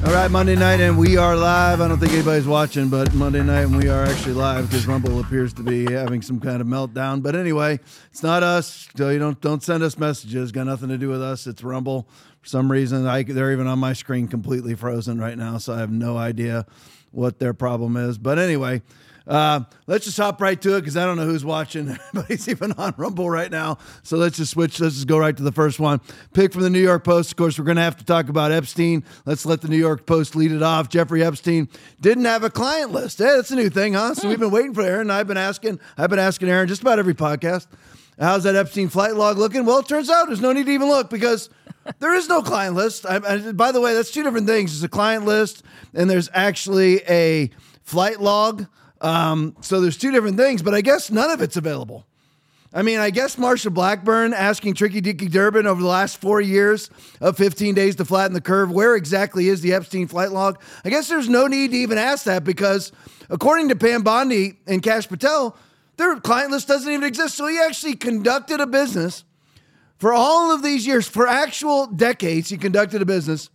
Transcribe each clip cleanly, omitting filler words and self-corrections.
All right, Monday night, and we are live. I don't think anybody's watching, but Monday night, and we are actually live because Rumble appears to be having some kind of meltdown. But anyway, it's not us, so you don't send us messages. Got nothing to do with us. It's Rumble. For some reason, they're even on my screen completely frozen right now, so I have no idea what their problem is. But anyway, let's just hop right to it because I don't know who's watching. Everybody's even on Rumble right now. So let's just switch. Let's just go right to the first one. Pick from the New York Post. Of course, we're going to have to talk about Epstein. Let's let the New York Post lead it off. Jeffrey Epstein didn't have a client list. Hey, that's a new thing, huh? So we've been waiting for Aaron. I've been asking Aaron just about every podcast, how's that Epstein flight log looking? Well, it turns out there's no need to even look because there is no client list. By the way, that's two different things. There's a client list and there's actually a flight log. So there's two different things, but I guess none of it's available. I mean, I guess Marsha Blackburn asking Tricky Dicky Durbin over the last 4 years of 15 days to flatten the curve, where exactly is the Epstein flight log? I guess there's no need to even ask that because according to Pam Bondi and Kash Patel, their client list doesn't even exist. So he actually conducted a business for all of these years, for actual decades, he conducted a business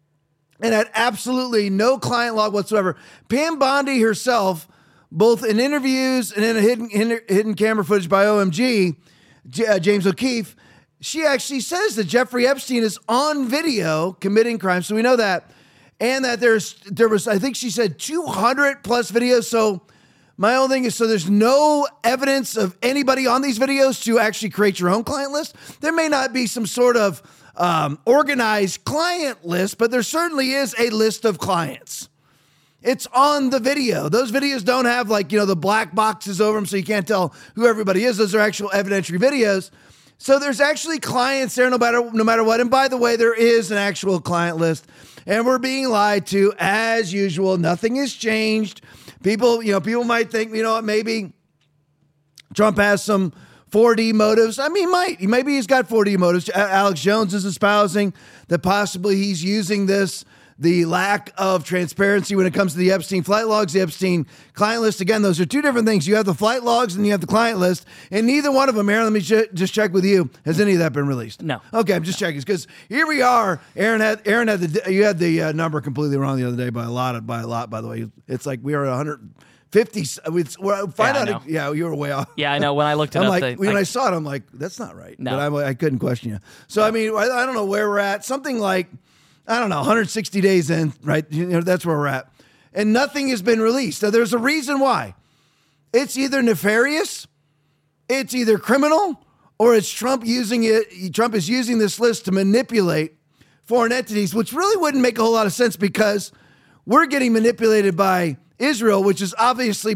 and had absolutely no client log whatsoever. Pam Bondi herself, both in interviews and in a hidden camera footage by OMG, James O'Keefe, she actually says that Jeffrey Epstein is on video committing crimes. So we know that. And that there was, I think she said 200 plus videos. So my whole thing is, so there's no evidence of anybody on these videos to actually create your own client list. There may not be some sort of organized client list, but there certainly is a list of clients. It's on the video. Those videos don't have the black boxes over them so you can't tell who everybody is. Those are actual evidentiary videos. So there's actually clients there no matter what. And by the way, there is an actual client list and we're being lied to as usual. Nothing has changed. People might think, maybe Trump has some 4D motives. I mean, maybe he's got 4D motives. Alex Jones is espousing that possibly he's using the lack of transparency when it comes to the Epstein flight logs, the Epstein client list. Again, those are two different things. You have the flight logs and you have the client list, and neither one of them, Aaron, let me just check with you. Has any of that been released? No. Okay, I'm just checking because here we are. You had the number completely wrong the other day by a lot. By the way, it's like we are at 150. Yeah, you were way off. Yeah, I know. When I looked it up, when I saw it, I'm like, that's not right. No. But I couldn't question you. So I mean, I don't know where we're at. Something like, I don't know, 160 days in, right? That's where we're at. And nothing has been released. Now, there's a reason why. It's either nefarious, it's either criminal, or it's Trump using it. Trump is using this list to manipulate foreign entities, which really wouldn't make a whole lot of sense because we're getting manipulated by Israel, which is obviously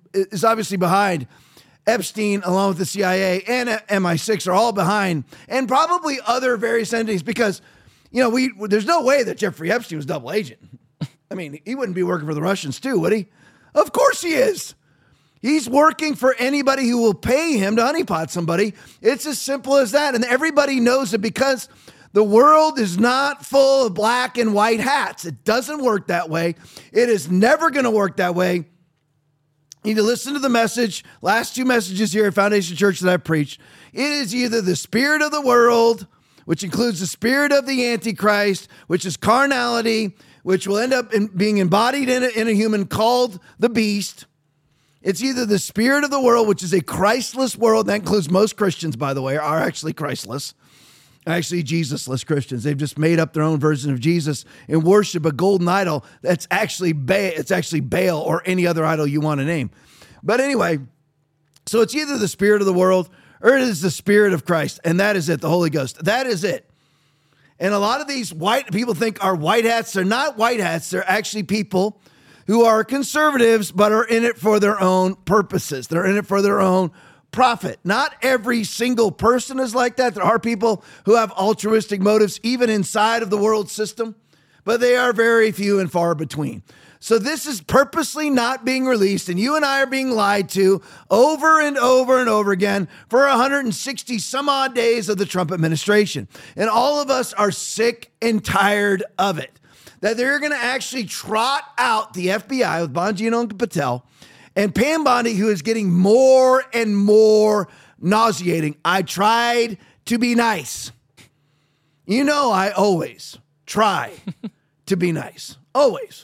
behind Epstein, along with the CIA and MI6 are all behind, and probably other various entities because there's no way that Jeffrey Epstein was double agent. I mean, he wouldn't be working for the Russians too, would he? Of course he is. He's working for anybody who will pay him to honeypot somebody. It's as simple as that. And everybody knows it because the world is not full of black and white hats. It doesn't work that way. It is never going to work that way. You need to listen to the message, last two messages here at Foundation Church that I've preached. It is either the spirit of the world, which includes the spirit of the Antichrist, which is carnality, which will end up being embodied in a human called the beast. It's either the spirit of the world, which is a Christless world. That includes most Christians, by the way, are actually Christless. Actually, Jesusless Christians. They've just made up their own version of Jesus and worship a golden idol that's actually Baal or any other idol you want to name. But anyway, so it's either the spirit of the world or it is the spirit of Christ. And that is it, the Holy Ghost. That is it. And a lot of these white people think are white hats. They're not white hats. They're actually people who are conservatives, but are in it for their own purposes. They're in it for their own profit. Not every single person is like that. There are people who have altruistic motives, even inside of the world system, but they are very few and far between. So this is purposely not being released, and you and I are being lied to over and over and over again for 160 some odd days of the Trump administration. And all of us are sick and tired of it. That they're going to actually trot out the FBI with Bongino and Patel and Pam Bondi, who is getting more and more nauseating. I tried to be nice. I always try to be nice. Always.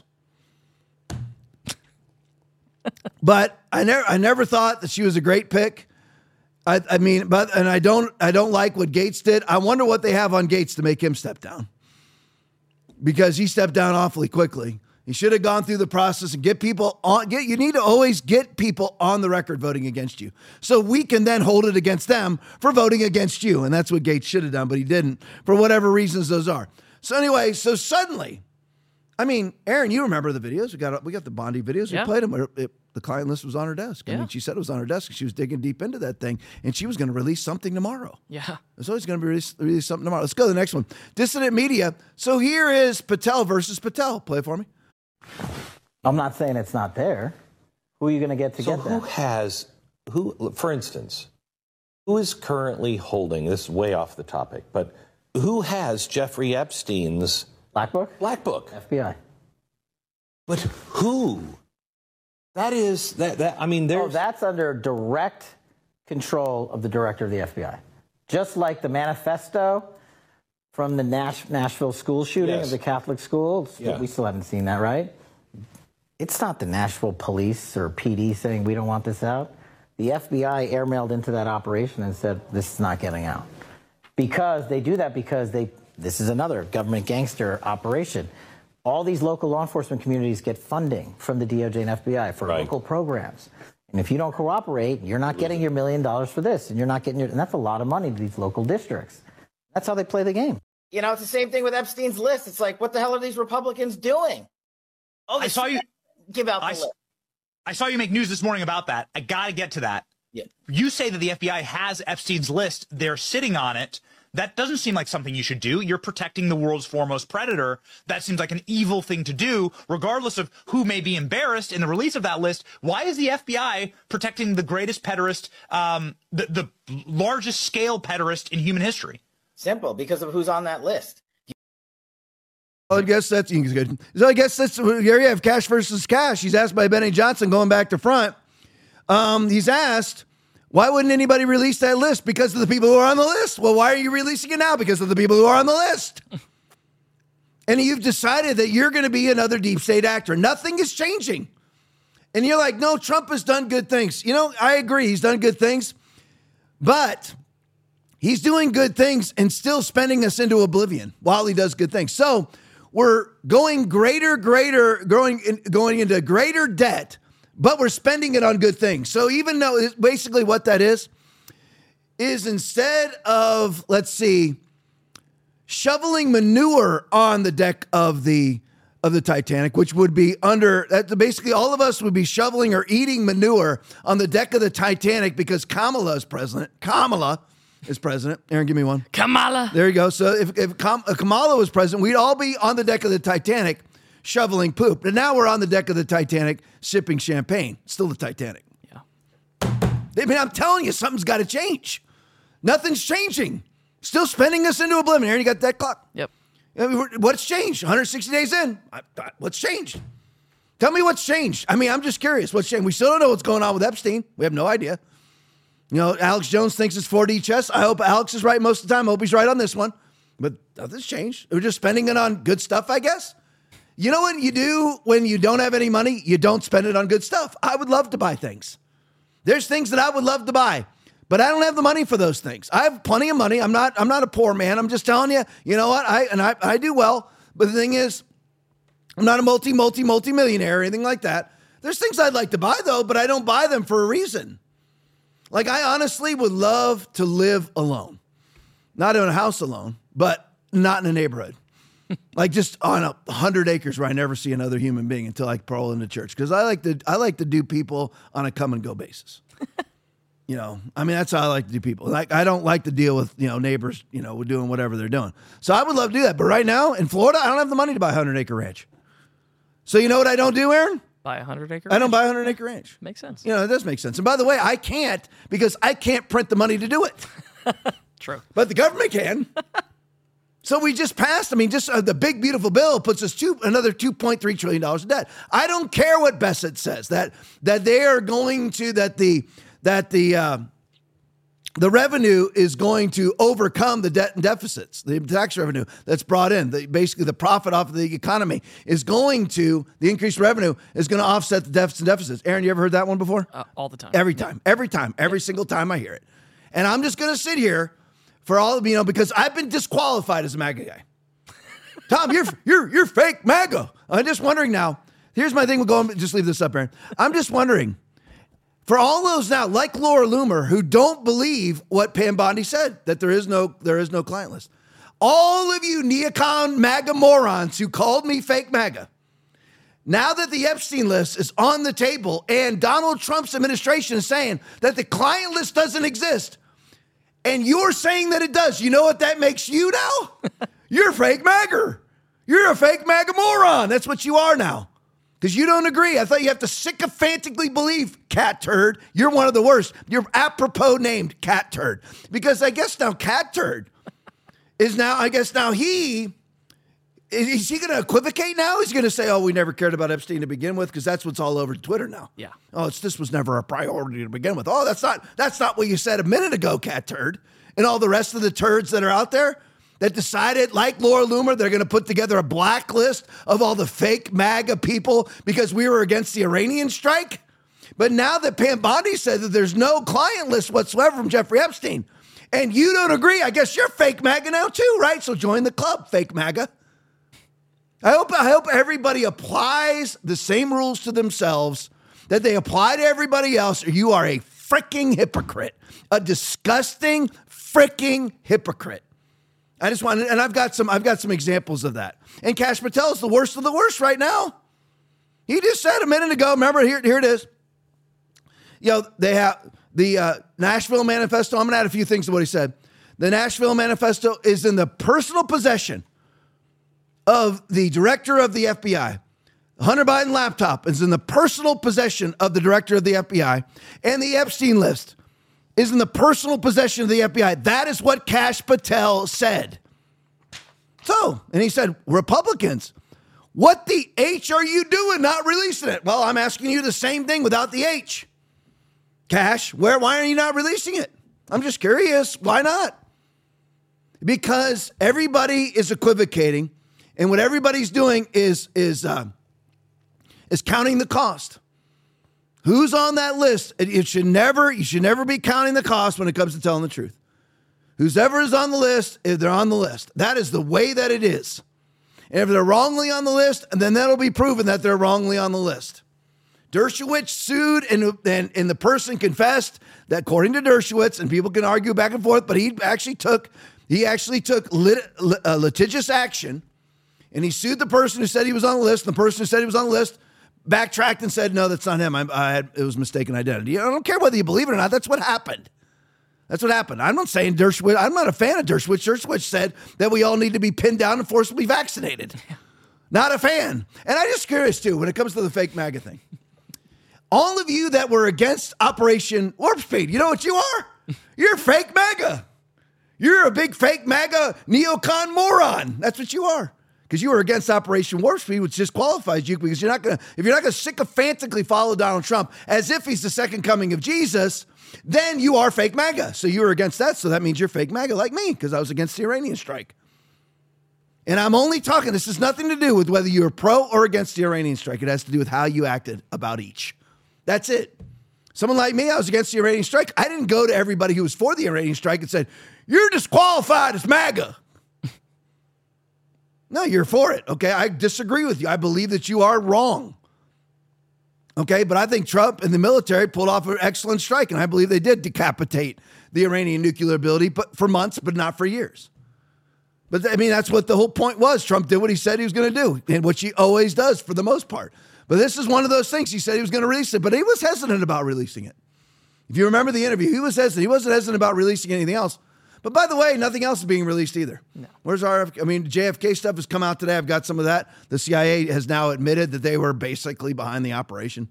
But I never thought that she was a great pick. I don't like what Gates did. I wonder what they have on Gates to make him step down, because he stepped down awfully quickly. He should have gone through the process and get people on. You need to always get people on the record voting against you, so we can then hold it against them for voting against you. And that's what Gates should have done, but he didn't, for whatever reasons those are. So anyway, so suddenly, I mean, Aaron, you remember the videos? We got the Bondi videos. We played them. The client list was on her desk. I mean, she said it was on her desk. She was digging deep into that thing, and she was going to release something tomorrow. Yeah. There's always going to be release something tomorrow. Let's go to the next one. Dissident media. So here is Patel versus Patel. Play it for me. I'm not saying it's not there. Who are you going to get that? For instance, who is currently holding, this is way off the topic, but who has Jeffrey Epstein's Black Book? Black Book. FBI. But who? That is, I mean, there's... Oh, that's under direct control of the director of the FBI. Just like the manifesto from the Nashville school shooting of the Catholic schools. Yeah. We still haven't seen that, right? It's not the Nashville police or PD saying we don't want this out. The FBI airmailed into that operation and said this is not getting out. Because they do that because this is another government gangster operation. All these local law enforcement communities get funding from the DOJ and FBI for local programs. And if you don't cooperate, you're not getting your $1 million for this, and you're not getting and that's a lot of money to these local districts. That's how they play the game. You know, it's the same thing with Epstein's list. It's like, what the hell are these Republicans doing? Oh, I saw you give out the list. I saw you make news this morning about that. I got to get to that. Yeah. You say that the FBI has Epstein's list. They're sitting on it. That doesn't seem like something you should do. You're protecting the world's foremost predator. That seems like an evil thing to do, regardless of who may be embarrassed in the release of that list. Why is the FBI protecting the greatest pederast, the largest scale pederast in human history? Simple, because of who's on that list. Well, I guess that's good. So I guess that's here you have cash versus cash. He's asked by Benny Johnson going back to front. He's asked, why wouldn't anybody release that list? Because of the people who are on the list. Well, why are you releasing it now? Because of the people who are on the list. And you've decided that you're going to be another deep state actor. Nothing is changing. And you're like, no, Trump has done good things. You know, I agree. He's done good things. But he's doing good things and still spending us into oblivion while he does good things. So we're going going into greater debt, but we're spending it on good things. So even though basically what that is instead of, let's see, shoveling manure on the deck of the Titanic, which would be basically all of us would be shoveling or eating manure on the deck of the Titanic because Kamala is president. Kamala is president. Aaron, give me one. Kamala. There you go. So if Kamala was president, we'd all be on the deck of the Titanic shoveling poop. And now we're on the deck of the Titanic sipping champagne. Still the Titanic. Yeah. I mean, I'm telling you, something's got to change. Nothing's changing. Still spending us into oblivion. Aaron, you got that clock? Yep. What's changed? 160 days in. What's changed? Tell me what's changed. I mean, I'm just curious. What's changed? We still don't know what's going on with Epstein. We have no idea. You know, Alex Jones thinks it's 4D chess. I hope Alex is right most of the time. I hope he's right on this one. But nothing's changed. We're just spending it on good stuff, I guess. You know what you do when you don't have any money? You don't spend it on good stuff. I would love to buy things. There's things that I would love to buy, but I don't have the money for those things. I have plenty of money. I'm not a poor man. I'm just telling you, you know what? I do well. But the thing is, I'm not a multi-millionaire or anything like that. There's things I'd like to buy though, but I don't buy them for a reason. Like I honestly would love to live alone. Not in a house alone, but not in a neighborhood. Like just on 100 acres where I never see another human being until I parole into church. Because I like to do people on a come and go basis. You know, I mean, that's how I like to do people. Like I don't like to deal with, you know, neighbors, you know, doing whatever they're doing. So I would love to do that. But right now in Florida, I don't have the money to buy a 100-acre ranch. So you know what I don't do, Aaron? Buy a 100-acre ranch? I don't buy a 100-acre ranch. Makes sense. You know, it does make sense. And by the way, I can't because I can't print the money to do it. True. But the government can. So we just passed, I mean, just the big, beautiful bill puts us another $2.3 trillion in debt. I don't care what Bessett says, that they are going to, that the the revenue is going to overcome the debt and deficits. The tax revenue that's brought in, basically the profit off of the economy the increased revenue is going to offset the deficits and deficits. Aaron, you ever heard that one before? All the time. Every single time I hear it. And I'm just going to sit here for all of because I've been disqualified as a MAGA guy. Tom, you're fake MAGA. I'm just wondering now. Here's my thing. We'll go and just leave this up, Aaron. I'm just wondering, for all those now, like Laura Loomer, who don't believe what Pam Bondi said, that there is no client list. All of you neocon MAGA morons who called me fake MAGA, now that the Epstein list is on the table and Donald Trump's administration is saying that the client list doesn't exist, and you're saying that it does, you know what that makes you now? You're fake MAGA. You're a fake MAGA moron. That's what you are now. Because you don't agree. I thought you have to sycophantically believe, Cat Turd. You're one of the worst. You're apropos named Cat Turd. Because I guess now Cat Turd is now, is he going to equivocate now? He's going to say, oh, we never cared about Epstein to begin with, because that's what's all over Twitter now. Yeah. Oh, this was never a priority to begin with. Oh, that's not what you said a minute ago, Cat Turd. And all the rest of the turds that are out there that decided, like Laura Loomer, they're going to put together a blacklist of all the fake MAGA people because we were against the Iranian strike. But now that Pam Bondi said that there's no client list whatsoever from Jeffrey Epstein, and you don't agree, I guess you're fake MAGA now too, right? So join the club, fake MAGA. I hope everybody applies the same rules to themselves that they apply to everybody else, or you are a freaking hypocrite, a disgusting freaking hypocrite. I just want, and I've got some examples of that. And Kash Patel is the worst of the worst right now. He just said a minute ago, remember, here it is. They have the Nashville Manifesto. I'm going to add a few things to what he said. The Nashville Manifesto is in the personal possession of the director of the FBI. Hunter Biden laptop is in the personal possession of the director of the FBI. And the Epstein list is in the personal possession of the FBI. That is what Kash Patel said. So, and he said, Republicans, what the H are you doing not releasing it? Well, I'm asking you the same thing without the H. Kash, why are you not releasing it? I'm just curious. Why not? Because everybody is equivocating, and what everybody's doing is counting the cost. Who's on that list? You should never be counting the cost when it comes to telling the truth. Whoever is on the list, if they're on the list. That is the way that it is. And if they're wrongly on the list, then that'll be proven that they're wrongly on the list. Dershowitz sued, and the person confessed that, according to Dershowitz, and people can argue back and forth, but he actually took litigious action, and he sued the person who said he was on the list. And the person who said he was on the list backtracked and said, no, that's not him. It was mistaken identity. I don't care whether you believe it or not. That's what happened. That's what happened. I'm not saying Dershowitz. I'm not a fan of Dershowitz. Dershowitz said that we all need to be pinned down and forcibly vaccinated. Not a fan. And I'm just curious, too, when it comes to the fake MAGA thing. All of you that were against Operation Warp Speed, you know what you are? You're fake MAGA. You're a big fake MAGA neocon moron. That's what you are. Because you were against Operation Warp Speed, which disqualifies you, because if you're not going to sycophantically follow Donald Trump as if he's the second coming of Jesus, then you are fake MAGA. So you were against that. So that means you're fake MAGA like me, because I was against the Iranian strike. And I'm only talking, this has nothing to do with whether you're pro or against the Iranian strike. It has to do with how you acted about each. That's it. Someone like me, I was against the Iranian strike. I didn't go to everybody who was for the Iranian strike and said, you're disqualified as MAGA. No, you're for it. Okay, I disagree with you. I believe that you are wrong. Okay, but I think Trump and the military pulled off an excellent strike, and I believe they did decapitate the Iranian nuclear ability, but for months, but not for years. But I mean, that's what the whole point was. Trump did what he said he was going to do, and which he always does for the most part. But this is one of those things. He said he was going to release it, but he was hesitant about releasing it. If you remember the interview, he was hesitant. He wasn't hesitant about releasing anything else. But by the way, nothing else is being released either. No. Where's RFK? I mean, JFK stuff has come out today. I've got some of that. The CIA has now admitted that they were basically behind the operation.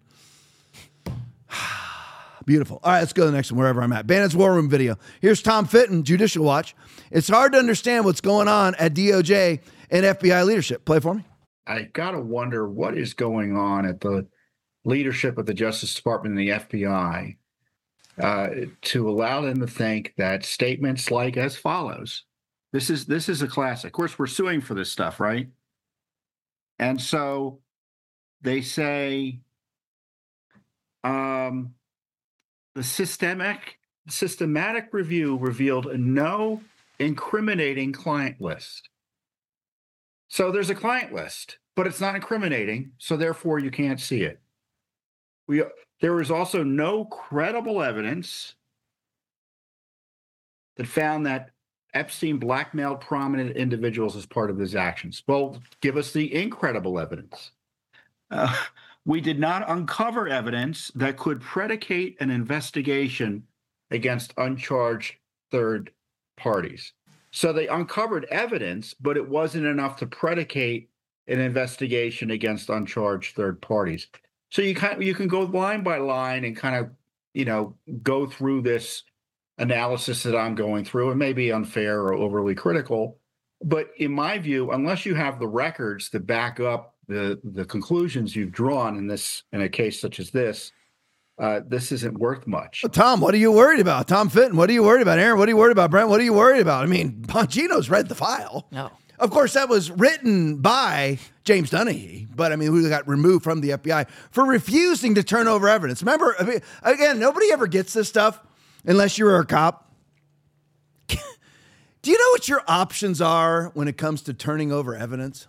Beautiful. All right, let's go to the next one, wherever I'm at. Bannon's War Room video. Here's Tom Fitton, Judicial Watch. It's hard to understand what's going on at DOJ and FBI leadership. Play for me. I got to wonder what is going on at the leadership of the Justice Department and the FBI to allow them to think that statements like as follows. This is a classic. Of course, we're suing for this stuff, right? And so they say the systematic review revealed no incriminating client list. So there's a client list, but it's not incriminating, so therefore you can't see it. There was also no credible evidence that found that Epstein blackmailed prominent individuals as part of his actions. Well, give us the incredible evidence. We did not uncover evidence that could predicate an investigation against uncharged third parties. So they uncovered evidence, but it wasn't enough to predicate an investigation against uncharged third parties. So you can go line by line and kind of, go through this analysis that I'm going through. It may be unfair or overly critical, but in my view, unless you have the records to back up the conclusions you've drawn in a case such as this, this isn't worth much. Well, Tom, what are you worried about? Tom Fitton, what are you worried about? Aaron, what are you worried about? Brent, what are you worried about? I mean, Bongino's read the file. No. Of course, that was written by James Donaghy, but I mean, who got removed from the FBI for refusing to turn over evidence. Remember, again, nobody ever gets this stuff unless you're a cop. Do you know what your options are when it comes to turning over evidence?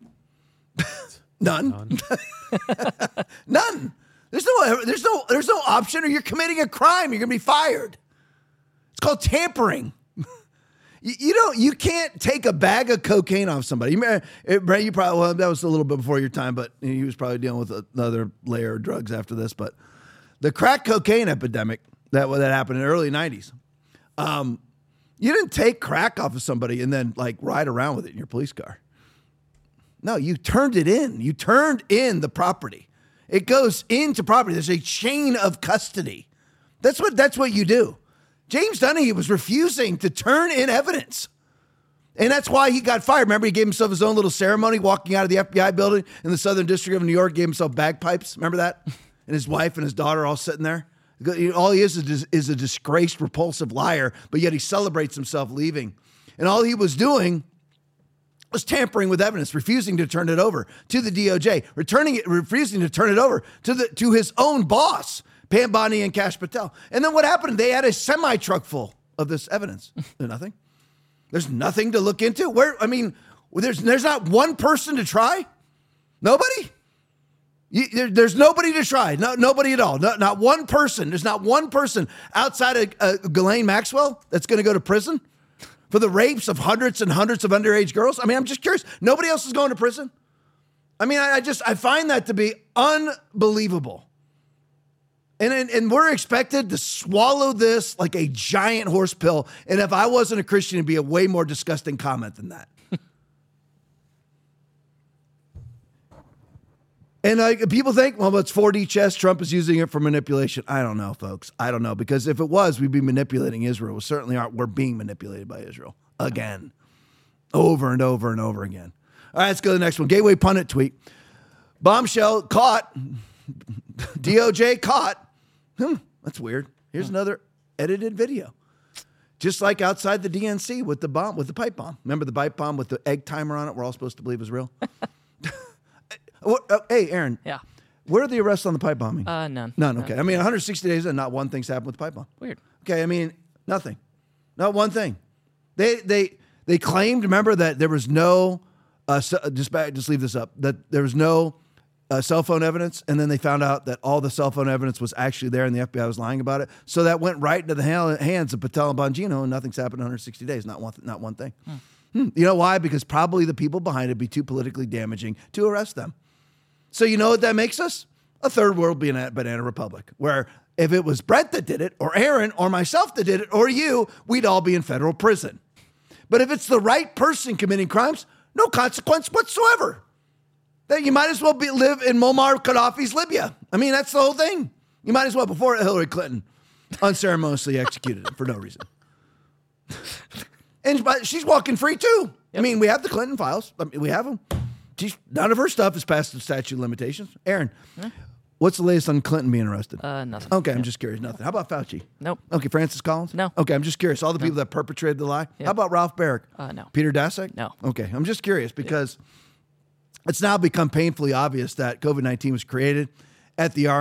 None. None. There's no option, or you're committing a crime. You're going to be fired. It's called tampering. You can't take a bag of cocaine off somebody. Brent, that was a little bit before your time, but he was probably dealing with another layer of drugs after this. But the crack cocaine epidemic that happened in the early 90s, you didn't take crack off of somebody and then ride around with it in your police car. No, you turned it in. You turned in the property. It goes into property. There's a chain of custody. That's what you do. James Donaghy was refusing to turn in evidence. And that's why he got fired. Remember, he gave himself his own little ceremony walking out of the FBI building in the Southern District of New York, gave himself bagpipes. Remember that? And his wife and his daughter all sitting there. All he is a disgraced, repulsive liar, but yet he celebrates himself leaving. And all he was doing was tampering with evidence, refusing to turn it over to the DOJ, refusing to turn it over to his own boss, Pam Bondi and Kash Patel. And then what happened? They had a semi-truck full of this evidence. There's nothing. There's nothing to look into. There's not one person to try. Nobody. There's nobody to try. No, nobody at all. Not one person. There's not one person outside of Ghislaine Maxwell that's going to go to prison for the rapes of hundreds and hundreds of underage girls. I mean, I'm just curious. Nobody else is going to prison. I mean, I find that to be unbelievable. And we're expected to swallow this like a giant horse pill. And if I wasn't a Christian, it'd be a way more disgusting comment than that. And people think, well, it's 4D chess. Trump is using it for manipulation. I don't know, folks. I don't know. Because if it was, we'd be manipulating Israel. We certainly aren't. We're being manipulated by Israel again, over and over and over again. All right, let's go to the next one. Gateway Pundit tweet. Bombshell caught. DOJ caught. That's weird. Here's another edited video. Just like outside the DNC with the bomb, with the pipe bomb. Remember the pipe bomb with the egg timer on it? We're all supposed to believe was real. Hey, Aaron. Yeah. Where are the arrests on the pipe bombing? None. None. Okay. I mean, 160 days and not one thing's happened with the pipe bomb. Weird. Okay. I mean, nothing. Not one thing. They claimed. Remember that there was no. Just leave this up. That there was no cell phone evidence, and then they found out that all the cell phone evidence was actually there, and the FBI was lying about it. So that went right into the hands of Patel and Bongino, and nothing's happened in 160 days. Not one thing. You know why? Because probably the people behind it would be too politically damaging to arrest them. So you know what that makes us? A third world banana republic, where if it was Brent that did it, or Aaron, or myself that did it, or you, we'd all be in federal prison. But if it's the right person committing crimes, no consequence whatsoever. Then you might as well live in Muammar Gaddafi's Libya. I mean, that's the whole thing. You might as well, before Hillary Clinton unceremoniously executed him for no reason. And she's walking free too. Yep. I mean, we have the Clinton files. I mean, we have them. None of her stuff is past the statute of limitations. Aaron, What's the latest on Clinton being arrested? Nothing. Okay, I'm just curious. Nothing. How about Fauci? Nope. Okay, Francis Collins? No. Okay, I'm just curious. All the people that perpetrated the lie? Yep. How about Ralph Barrick? No. Peter Daszak? No. Okay, I'm just curious because it's now become painfully obvious that COVID-19 was created at the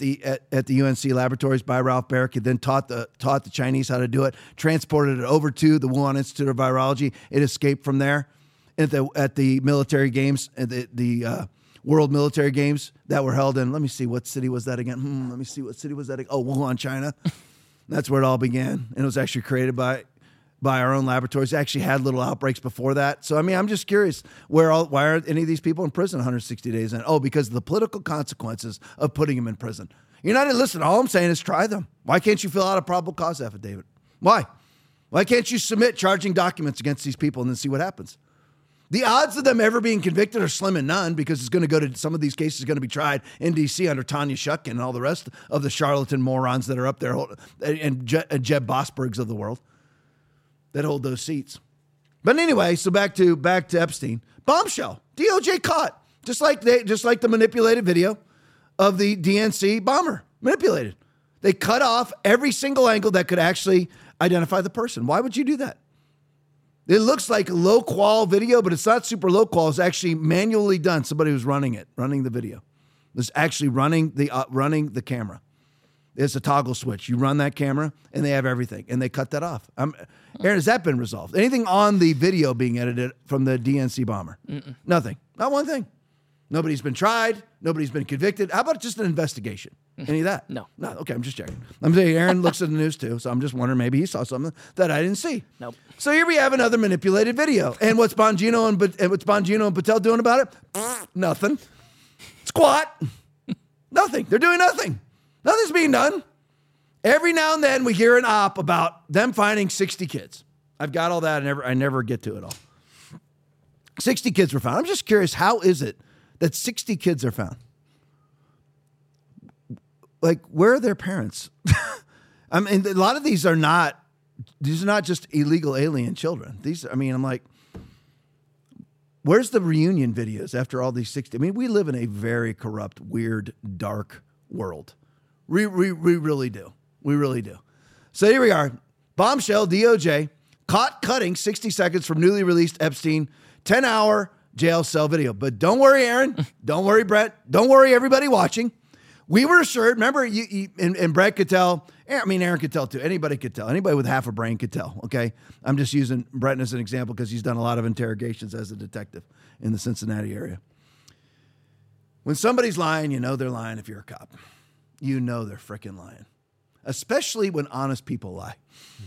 UNC laboratories by Ralph Barrick. He then taught the Chinese how to do it, transported it over to the Wuhan Institute of Virology. It escaped from there at the military games, at the World Military Games that were held in, let me see, what city was that again? Let me see, what city was that again? Oh, Wuhan, China. That's where it all began. And it was actually created by our own laboratories. It actually had little outbreaks before that. So, I mean, I'm just curious, why aren't any of these people in prison 160 days in? Oh, because of the political consequences of putting them in prison. You're not, listen, all I'm saying is try them. Why can't you fill out a probable cause affidavit? Why? Why can't you submit charging documents against these people and then see what happens? The odds of them ever being convicted are slim and none because it's going to go to some of these cases are going to be tried in D.C. under Tanya Shukin and all the rest of the charlatan morons that are up there and Jeb Bosbergs of the world that hold those seats. But anyway, so back to Epstein. Bombshell. DOJ caught. Just like the manipulated video of the DNC bomber. Manipulated. They cut off every single angle that could actually identify the person. Why would you do that? It looks like low qual video, but it's not super low qual. It's actually manually done. Somebody was running the video. Was actually running the camera. It's a toggle switch. You run that camera, and they have everything, and they cut that off. Aaron, has that been resolved? Anything on the video being edited from the DNC bomber? Mm-mm. Nothing. Not one thing. Nobody's been tried. Nobody's been convicted. How about just an investigation? Any of that? No. Okay, I'm just checking. I'm saying Aaron looks at the news too, so I'm just wondering maybe he saw something that I didn't see. Nope. So here we have another manipulated video. And what's Bongino and Patel doing about it? Nothing. Squat. Nothing. They're doing nothing. Nothing's being done. Every now and then we hear an op about them finding 60 kids. I've got all that. I never get to it all. 60 kids were found. I'm just curious, how is it that 60 kids are found? Like, where are their parents? I mean, a lot of these are not just illegal alien children. I'm like, where's the reunion videos after all these 60? I mean, we live in a very corrupt, weird, dark world. We really do. We really do. So here we are. Bombshell, DOJ, caught cutting 60 seconds from newly released Epstein 10-hour jail cell video. But don't worry, Aaron. Don't worry, Brett. Don't worry, everybody watching. We were assured, remember, and Brett could tell, Aaron could tell too. Anybody could tell. Anybody with half a brain could tell, okay? I'm just using Brett as an example because he's done a lot of interrogations as a detective in the Cincinnati area. When somebody's lying, you know they're lying if you're a cop. You know they're freaking lying. Especially when honest people lie.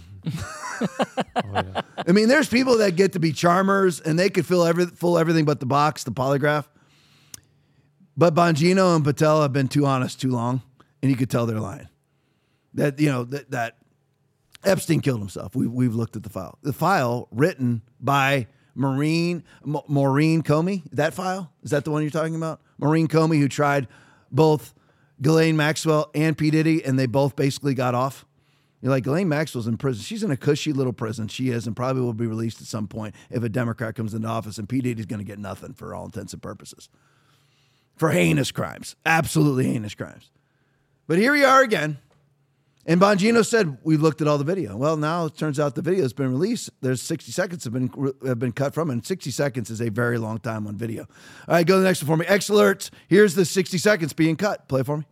I mean, there's people that get to be charmers and they could fool everything but the box, the polygraph. But Bongino and Patel have been too honest too long, and you could tell they're lying. That Epstein killed himself. We've looked at the file. The file written by Maureen Comey. That file? Is that the one you're talking about? Maureen Comey, who tried both Ghislaine Maxwell and P. Diddy, and they both basically got off. You're like, Ghislaine Maxwell's in prison. She's in a cushy little prison. She is, and probably will be released at some point if a Democrat comes into office, and P. Diddy's going to get nothing for all intents and purposes. For heinous crimes. Absolutely heinous crimes. But here we are again. And Bongino said, we've looked at all the video. Well, now it turns out the video has been released. There's 60 seconds have been cut from it. And 60 seconds is a very long time on video. All right, go to the next one for me. X alerts. Here's the 60 seconds being cut. Play it for me.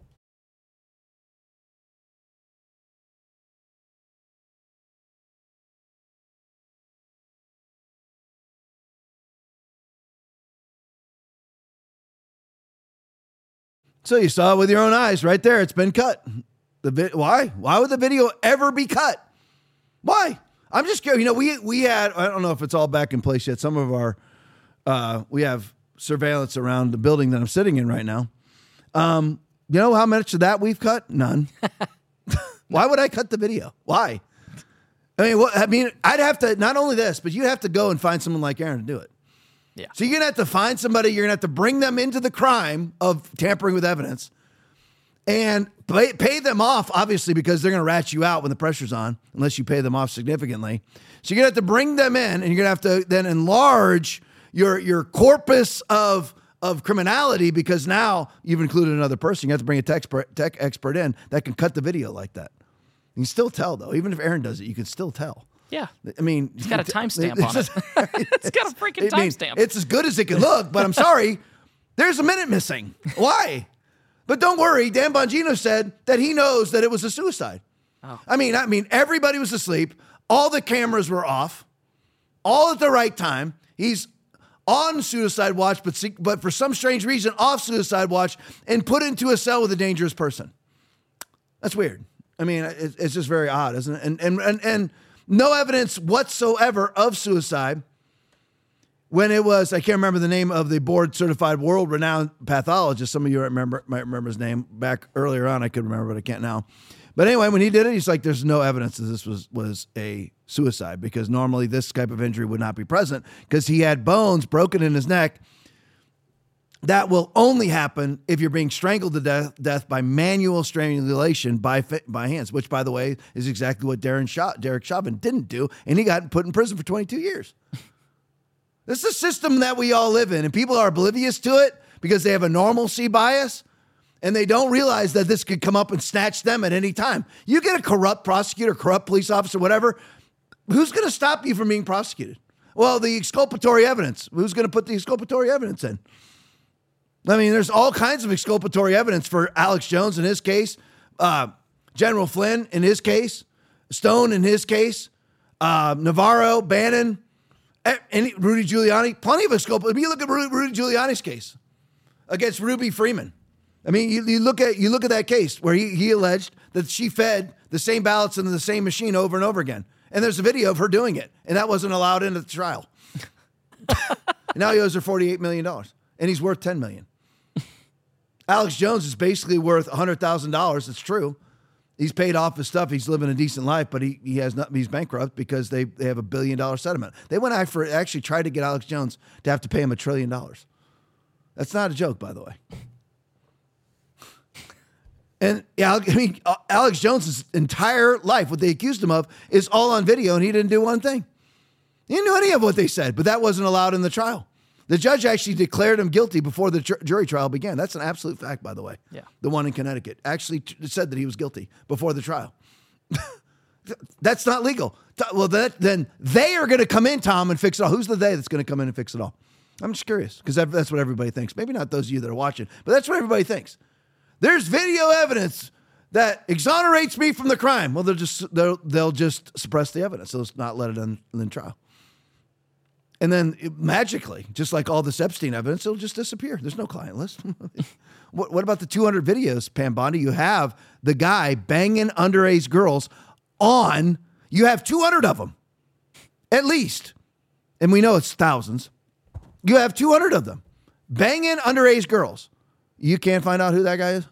So you saw it with your own eyes right there. It's been cut. Why? Why would the video ever be cut? Why? I'm just curious. We had, I don't know if it's all back in place yet. Some of our, we have surveillance around the building that I'm sitting in right now. You know how much of that we've cut? None. Why would I cut the video? Why? I'd have to, not only this, but you'd have to go and find someone like Aaron to do it. Yeah. So you're going to have to find somebody, you're going to have to bring them into the crime of tampering with evidence and pay them off, obviously, because they're going to rat you out when the pressure's on, unless you pay them off significantly. So you're going to have to bring them in, and you're going to have to then enlarge your corpus of of criminality because now you've included another person. You have to bring a tech expert in that can cut the video like that. You can still tell, though. Even if Aaron does it, you can still tell. Yeah. I mean, it's got a timestamp on it. It's got a freaking timestamp. It's as good as it can look, but I'm sorry, there's a minute missing. Why? But don't worry, Dan Bongino said that he knows that it was a suicide. Oh. I mean, everybody was asleep. All the cameras were off, all at the right time. He's on suicide watch, but for some strange reason, off suicide watch and put into a cell with a dangerous person. That's weird. I mean, it's just very odd, isn't it? And no evidence whatsoever of suicide when it was, I can't remember the name of the board-certified world-renowned pathologist. Some of you might remember his name back earlier on. I could remember, but I can't now. But anyway, when he did it, he's like, there's no evidence that this was a suicide because normally this type of injury would not be present because he had bones broken in his neck. That will only happen if you're being strangled to death by manual strangulation by hands, which, by the way, is exactly what Derek Chauvin didn't do, and he got put in prison for 22 years. This is a system that we all live in, and people are oblivious to it because they have a normalcy bias, and they don't realize that this could come up and snatch them at any time. You get a corrupt prosecutor, corrupt police officer, whatever, who's going to stop you from being prosecuted? Well, the exculpatory evidence. Who's going to put the exculpatory evidence in? I mean, there's all kinds of exculpatory evidence for Alex Jones in his case, General Flynn in his case, Stone in his case, Navarro, Bannon, Rudy Giuliani. Plenty of exculpatory. You look at Rudy Giuliani's case against Ruby Freeman. I mean, you look at that case where he alleged that she fed the same ballots into the same machine over and over again, and there's a video of her doing it, and that wasn't allowed into the trial. And now he owes her $48 million, and he's worth $10 million. Alex Jones is basically worth $100,000. It's true. He's paid off his stuff. He's living a decent life, but he's bankrupt because they have $1 billion settlement. They went after actually tried to get Alex Jones to have to pay him $1 trillion. That's not a joke, by the way. And Alex Jones' entire life, what they accused him of, is all on video, and he didn't do one thing. He didn't do any of what they said, but that wasn't allowed in the trial. The judge actually declared him guilty before the jury trial began. That's an absolute fact, by the way. Yeah. The one in Connecticut actually said that he was guilty before the trial. That's not legal. Well, then they are going to come in, Tom, and fix it all. Who's the they that's going to come in and fix it all? I'm just curious because that's what everybody thinks. Maybe not those of you that are watching, but that's what everybody thinks. There's video evidence that exonerates me from the crime. Well, they'll just suppress the evidence. They'll just not let it in trial. And then magically, just like all this Epstein evidence, it'll just disappear. There's no client list. What about the 200 videos, Pam Bondi? You have the guy banging underage girls on. You have 200 of them, at least. And we know it's thousands. You have 200 of them banging underage girls. You can't find out who that guy is?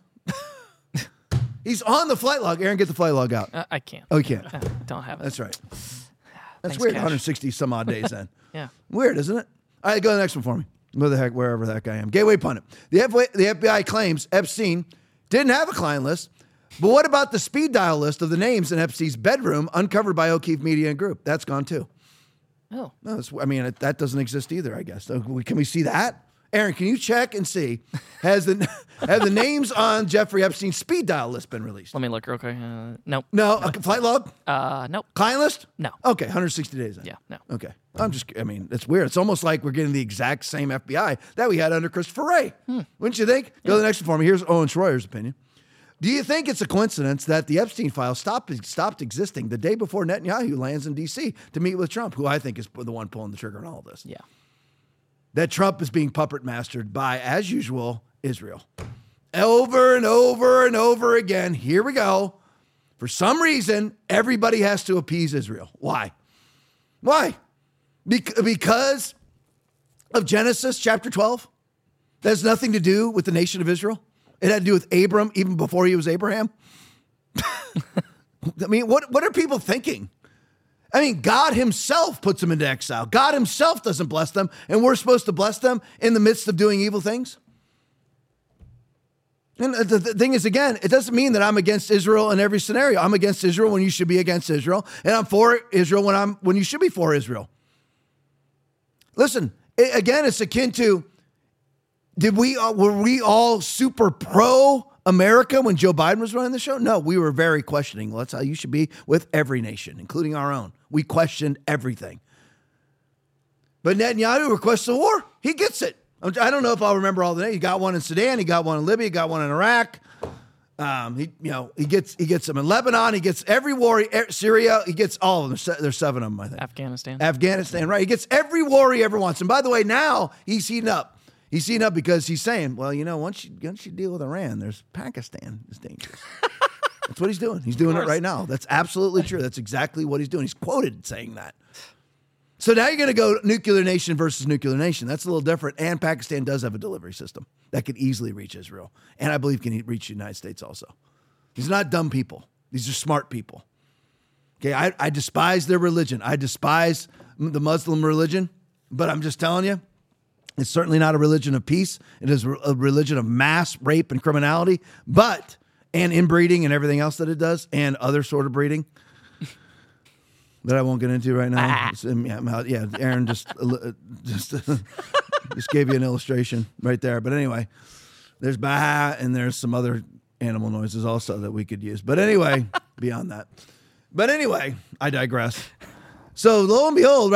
He's on the flight log. Aaron, get the flight log out. I can't. Oh, you can't? I don't have it. That's right. That's Thanks, weird. Cash. 160 some odd days then. Yeah. Weird, isn't it? All right, go to the next one for me. Where the heck, wherever that guy am. Gateway pundit. The FBI claims Epstein didn't have a client list, but what about the speed dial list of the names in Epstein's bedroom uncovered by O'Keefe Media and Group? That's gone too. Oh. No, that doesn't exist either, I guess. So can we see that? Aaron, can you check and see, have the names on Jeffrey Epstein's speed dial list been released? Let me look real quick. Nope. No. Flight log? Nope. Client list? No. Okay, 160 days then. Yeah, no. Okay. It's weird. It's almost like we're getting the exact same FBI that we had under Christopher Wray. Wouldn't you think? Go to the next one for me. Here's Owen Schroyer's opinion. Do you think it's a coincidence that the Epstein file stopped existing the day before Netanyahu lands in D.C. to meet with Trump, who I think is the one pulling the trigger on all of this? Yeah. That Trump is being puppet mastered by, as usual, Israel. Over and over and over again. Here we go. For some reason, everybody has to appease Israel. Why? Why? Because of Genesis chapter 12? That has nothing to do with the nation of Israel. It had to do with Abram even before he was Abraham. I mean, what are people thinking? I mean, God himself puts them into exile. God himself doesn't bless them, and we're supposed to bless them in the midst of doing evil things. And the thing is, again, it doesn't mean that I'm against Israel in every scenario. I'm against Israel when you should be against Israel, and I'm for Israel when you should be for Israel. Listen, again, it's akin to Were we all super pro-America when Joe Biden was running the show? No, we were very questioning. Well, that's how you should be with every nation, including our own. We questioned everything. But Netanyahu requests a war. He gets it. I don't know if I'll remember all the names. He got one in Sudan. He got one in Libya. He got one in Iraq. He gets them in Lebanon. He gets every war. Syria. He gets all of them. There's 7 of them, I think. Afghanistan, right? He gets every war he ever wants. And by the way, now he's heating up. He's heating up because he's saying, well, once you deal with Iran, there's Pakistan is dangerous. That's what he's doing. He's doing it right now. That's absolutely true. That's exactly what he's doing. He's quoted saying that. So now you're going to go nuclear nation versus nuclear nation. That's a little different. And Pakistan does have a delivery system that could easily reach Israel. And I believe can reach the United States also. These are not dumb people. These are smart people. Okay, I despise their religion. I despise the Muslim religion. But I'm just telling you, it's certainly not a religion of peace. It is a religion of mass rape and criminality, and inbreeding and everything else that it does, and other sort of breeding that I won't get into right now. Aaron just gave you an illustration right there. But anyway, there's bah, and there's some other animal noises also that we could use. But anyway, beyond that. But anyway, I digress. So lo and behold,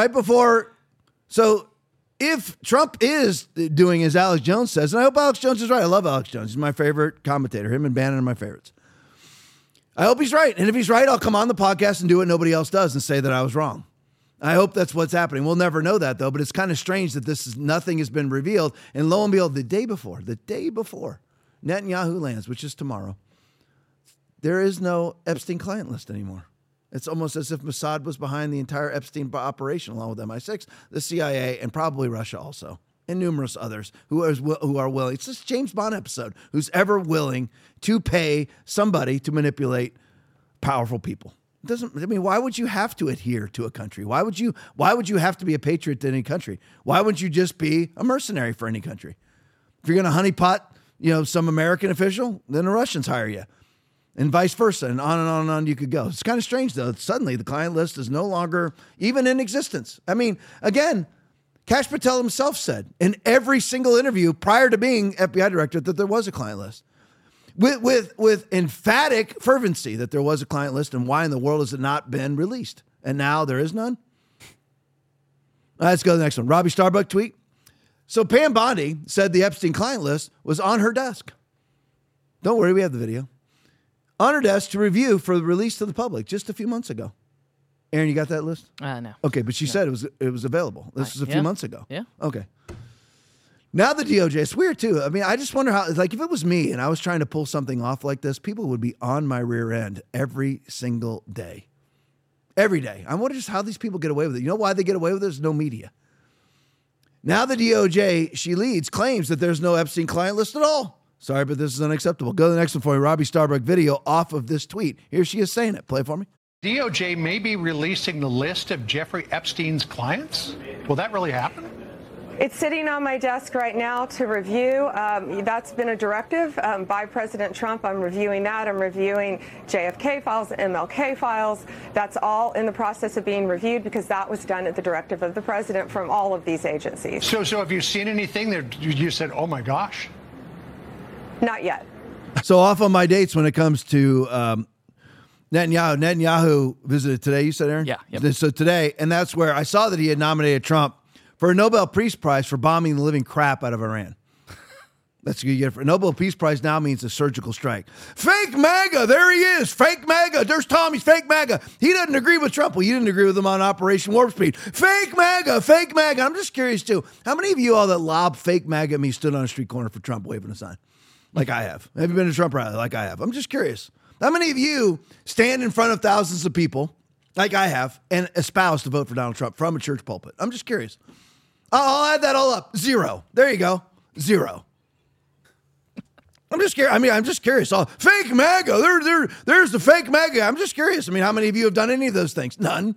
if Trump is doing as Alex Jones says, and I hope Alex Jones is right. I love Alex Jones. He's my favorite commentator. Him and Bannon are my favorites. I hope he's right. And if he's right, I'll come on the podcast and do what nobody else does and say that I was wrong. I hope that's what's happening. We'll never know that, though, but it's kind of strange that nothing has been revealed. And lo and behold, the day before Netanyahu lands, which is tomorrow, there is no Epstein client list anymore. It's almost as if Mossad was behind the entire Epstein operation, along with MI6, the CIA, and probably Russia also, and numerous others who are willing. It's this James Bond episode. Who's ever willing to pay somebody to manipulate powerful people? Why would you have to adhere to a country? Why would you have to be a patriot to any country? Why wouldn't you just be a mercenary for any country? If you're going to honeypot, some American official, then the Russians hire you. And vice versa, and on and on and on you could go. It's kind of strange, though. Suddenly, the client list is no longer even in existence. I mean, again, Kash Patel himself said in every single interview prior to being FBI director that there was a client list. With emphatic fervency that there was a client list, and why in the world has it not been released? And now there is none? Let's go to the next one. Robbie Starbuck tweet. So Pam Bondi said the Epstein client list was on her desk. Don't worry, we have the video. On her desk to review for the release to the public just a few months ago. Aaron, you got that list? No. Okay, but she said it was available. This was a few months ago. Yeah. Okay. Now the DOJ, it's weird too. I mean, I just wonder how, if it was me and I was trying to pull something off like this, people would be on my rear end every single day. Every day. I wonder just how these people get away with it. You know why they get away with it? There's no media. Now the DOJ she leads claims that there's no Epstein client list at all. Sorry, but this is unacceptable. Go to the next one for me. Robbie Starbuck video off of this tweet. Here she is saying it. Play it for me. DOJ may be releasing the list of Jeffrey Epstein's clients. Will that really happen? It's sitting on my desk right now to review. That's been a directive by President Trump. I'm reviewing that. I'm reviewing JFK files, MLK files. That's all in the process of being reviewed because that was done at the directive of the president from all of these agencies. So have you seen anything that you said, oh my gosh? Not yet. So off on my dates when it comes to Netanyahu. Netanyahu visited today, you said, Aaron? Yeah. Yep. So today, and that's where I saw that he had nominated Trump for a Nobel Peace Prize for bombing the living crap out of Iran. That's what you get for a Nobel Peace Prize now means a surgical strike. Fake MAGA, there he is. Fake MAGA. There's Tommy's fake MAGA. He doesn't agree with Trump. Well, you didn't agree with him on Operation Warp Speed. Fake MAGA, fake MAGA. I'm just curious too. How many of you all that lob fake MAGA at me stood on a street corner for Trump waving a sign? Like I have. Have you been to a Trump rally like I have? I'm just curious. How many of you stand in front of thousands of people like I have and espouse to vote for Donald Trump from a church pulpit? I'm just curious. I'll add that all up. 0. There you go. 0. I'm just curious. I'm just curious. Fake MAGA. There's the fake MAGA. I'm just curious. How many of you have done any of those things? None.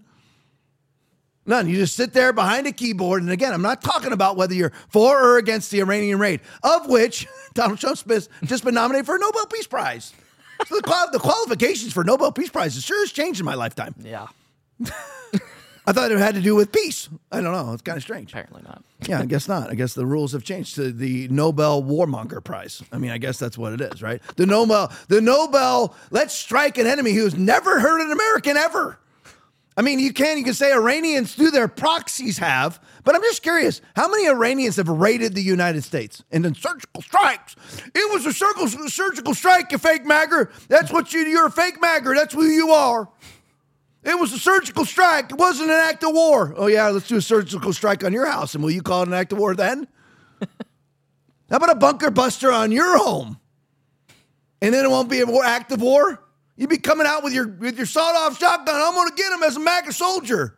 You just sit there behind a keyboard. And again, I'm not talking about whether you're for or against the Iranian raid, of which Donald Trump's just been nominated for a Nobel Peace Prize. So the qualifications for Nobel Peace Prizes sure has changed in my lifetime. Yeah. I thought it had to do with peace. I don't know. It's kind of strange. Apparently not. Yeah, I guess not. I guess the rules have changed to the Nobel Warmonger Prize. I mean, I guess that's what it is, right? The Nobel, let's strike an enemy who's never hurt an American ever. I mean, you can say Iranians do, their proxies have, but I'm just curious, how many Iranians have raided the United States and done surgical strikes? It was a surgical strike, you fake magger. That's what you're a fake magger. That's who you are. It was a surgical strike. It wasn't an act of war. Oh, yeah, let's do a surgical strike on your house. And will you call it an act of war then? How about a bunker buster on your home? And then it won't be an act of war? You'd be coming out with your sawed-off shotgun. I'm going to get him as a MAGA soldier.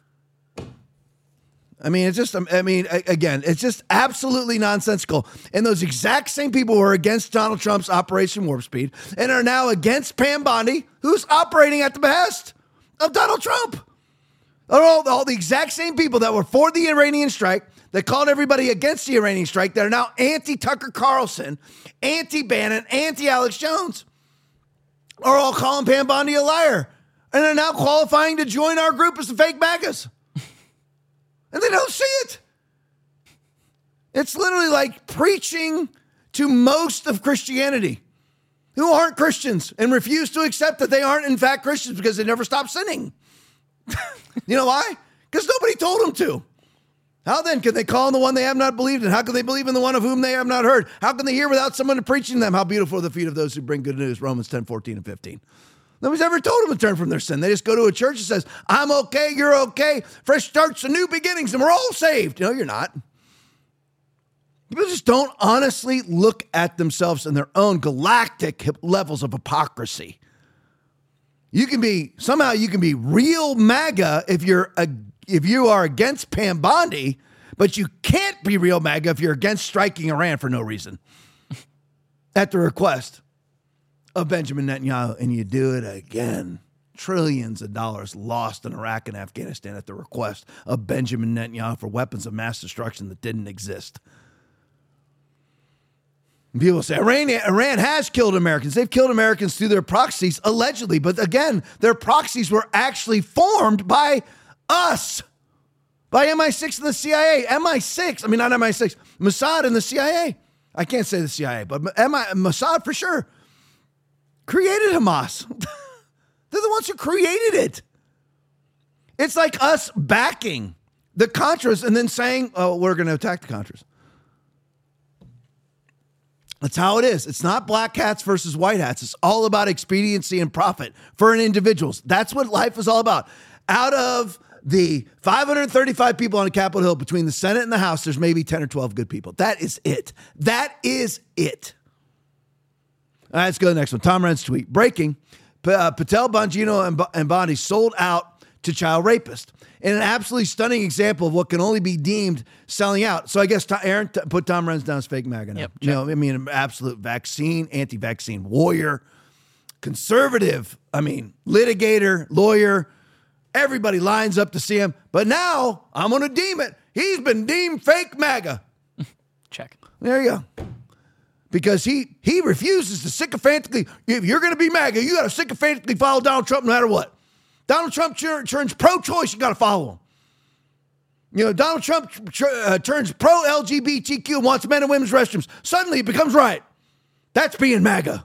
I mean, again, it's just absolutely nonsensical. And those exact same people who are against Donald Trump's Operation Warp Speed and are now against Pam Bondi, who's operating at the behest of Donald Trump. All the exact same people that were for the Iranian strike, that called everybody against the Iranian strike, that are now anti-Tucker Carlson, anti-Bannon, anti-Alex Jones, are all calling Pam Bondi a liar and are now qualifying to join our group as the fake MAGAs. And they don't see it. It's literally like preaching to most of Christianity who aren't Christians and refuse to accept that they aren't in fact Christians because they never stopped sinning. You know why? Because nobody told them to. How then can they call on the one they have not believed in? How can they believe in the one of whom they have not heard? How can they hear without someone preaching them? How beautiful are the feet of those who bring good news. Romans 10, 14, and 15. Nobody's ever told them to turn from their sin. They just go to a church that says, I'm okay, you're okay. Fresh starts and new beginnings, and we're all saved. No, you're not. People just don't honestly look at themselves in their own galactic levels of hypocrisy. You can be real MAGA if you are against Pam Bondi, but you can't be real MAGA if you're against striking Iran for no reason at the request of Benjamin Netanyahu, and you do it again. Trillions of dollars lost in Iraq and Afghanistan at the request of Benjamin Netanyahu for weapons of mass destruction that didn't exist. And people say, Iran has killed Americans. They've killed Americans through their proxies, allegedly. But again, their proxies were actually formed by us, by MI6 and the CIA. Not MI6, Mossad and the CIA. I can't say the CIA, but Mossad for sure created Hamas. They're the ones who created it. It's like us backing the Contras and then saying, oh, we're going to attack the Contras. That's how it is. It's not black hats versus white hats. It's all about expediency and profit for an individuals. That's what life is all about. Out of the 535 people on Capitol Hill between the Senate and the House, there's maybe 10 or 12 good people. That is it. That is it. All right, let's go to the next one. Tom Renz tweet. Breaking. Patel, Bongino, and Bondi sold out to child rapists in an absolutely stunning example of what can only be deemed selling out. So I guess Aaron put Tom Renz down as fake MAGA now. Yep, an absolute anti-vaccine warrior, conservative, litigator, lawyer. Everybody lines up to see him. But now I'm going to deem it. He's been deemed fake MAGA. Check. There you go. Because he refuses to sycophantically, if you're going to be MAGA, you got to sycophantically follow Donald Trump no matter what. Donald Trump turns pro-choice, you got to follow him. Donald Trump turns pro-LGBTQ and wants men and women's restrooms. Suddenly it becomes right. That's being MAGA.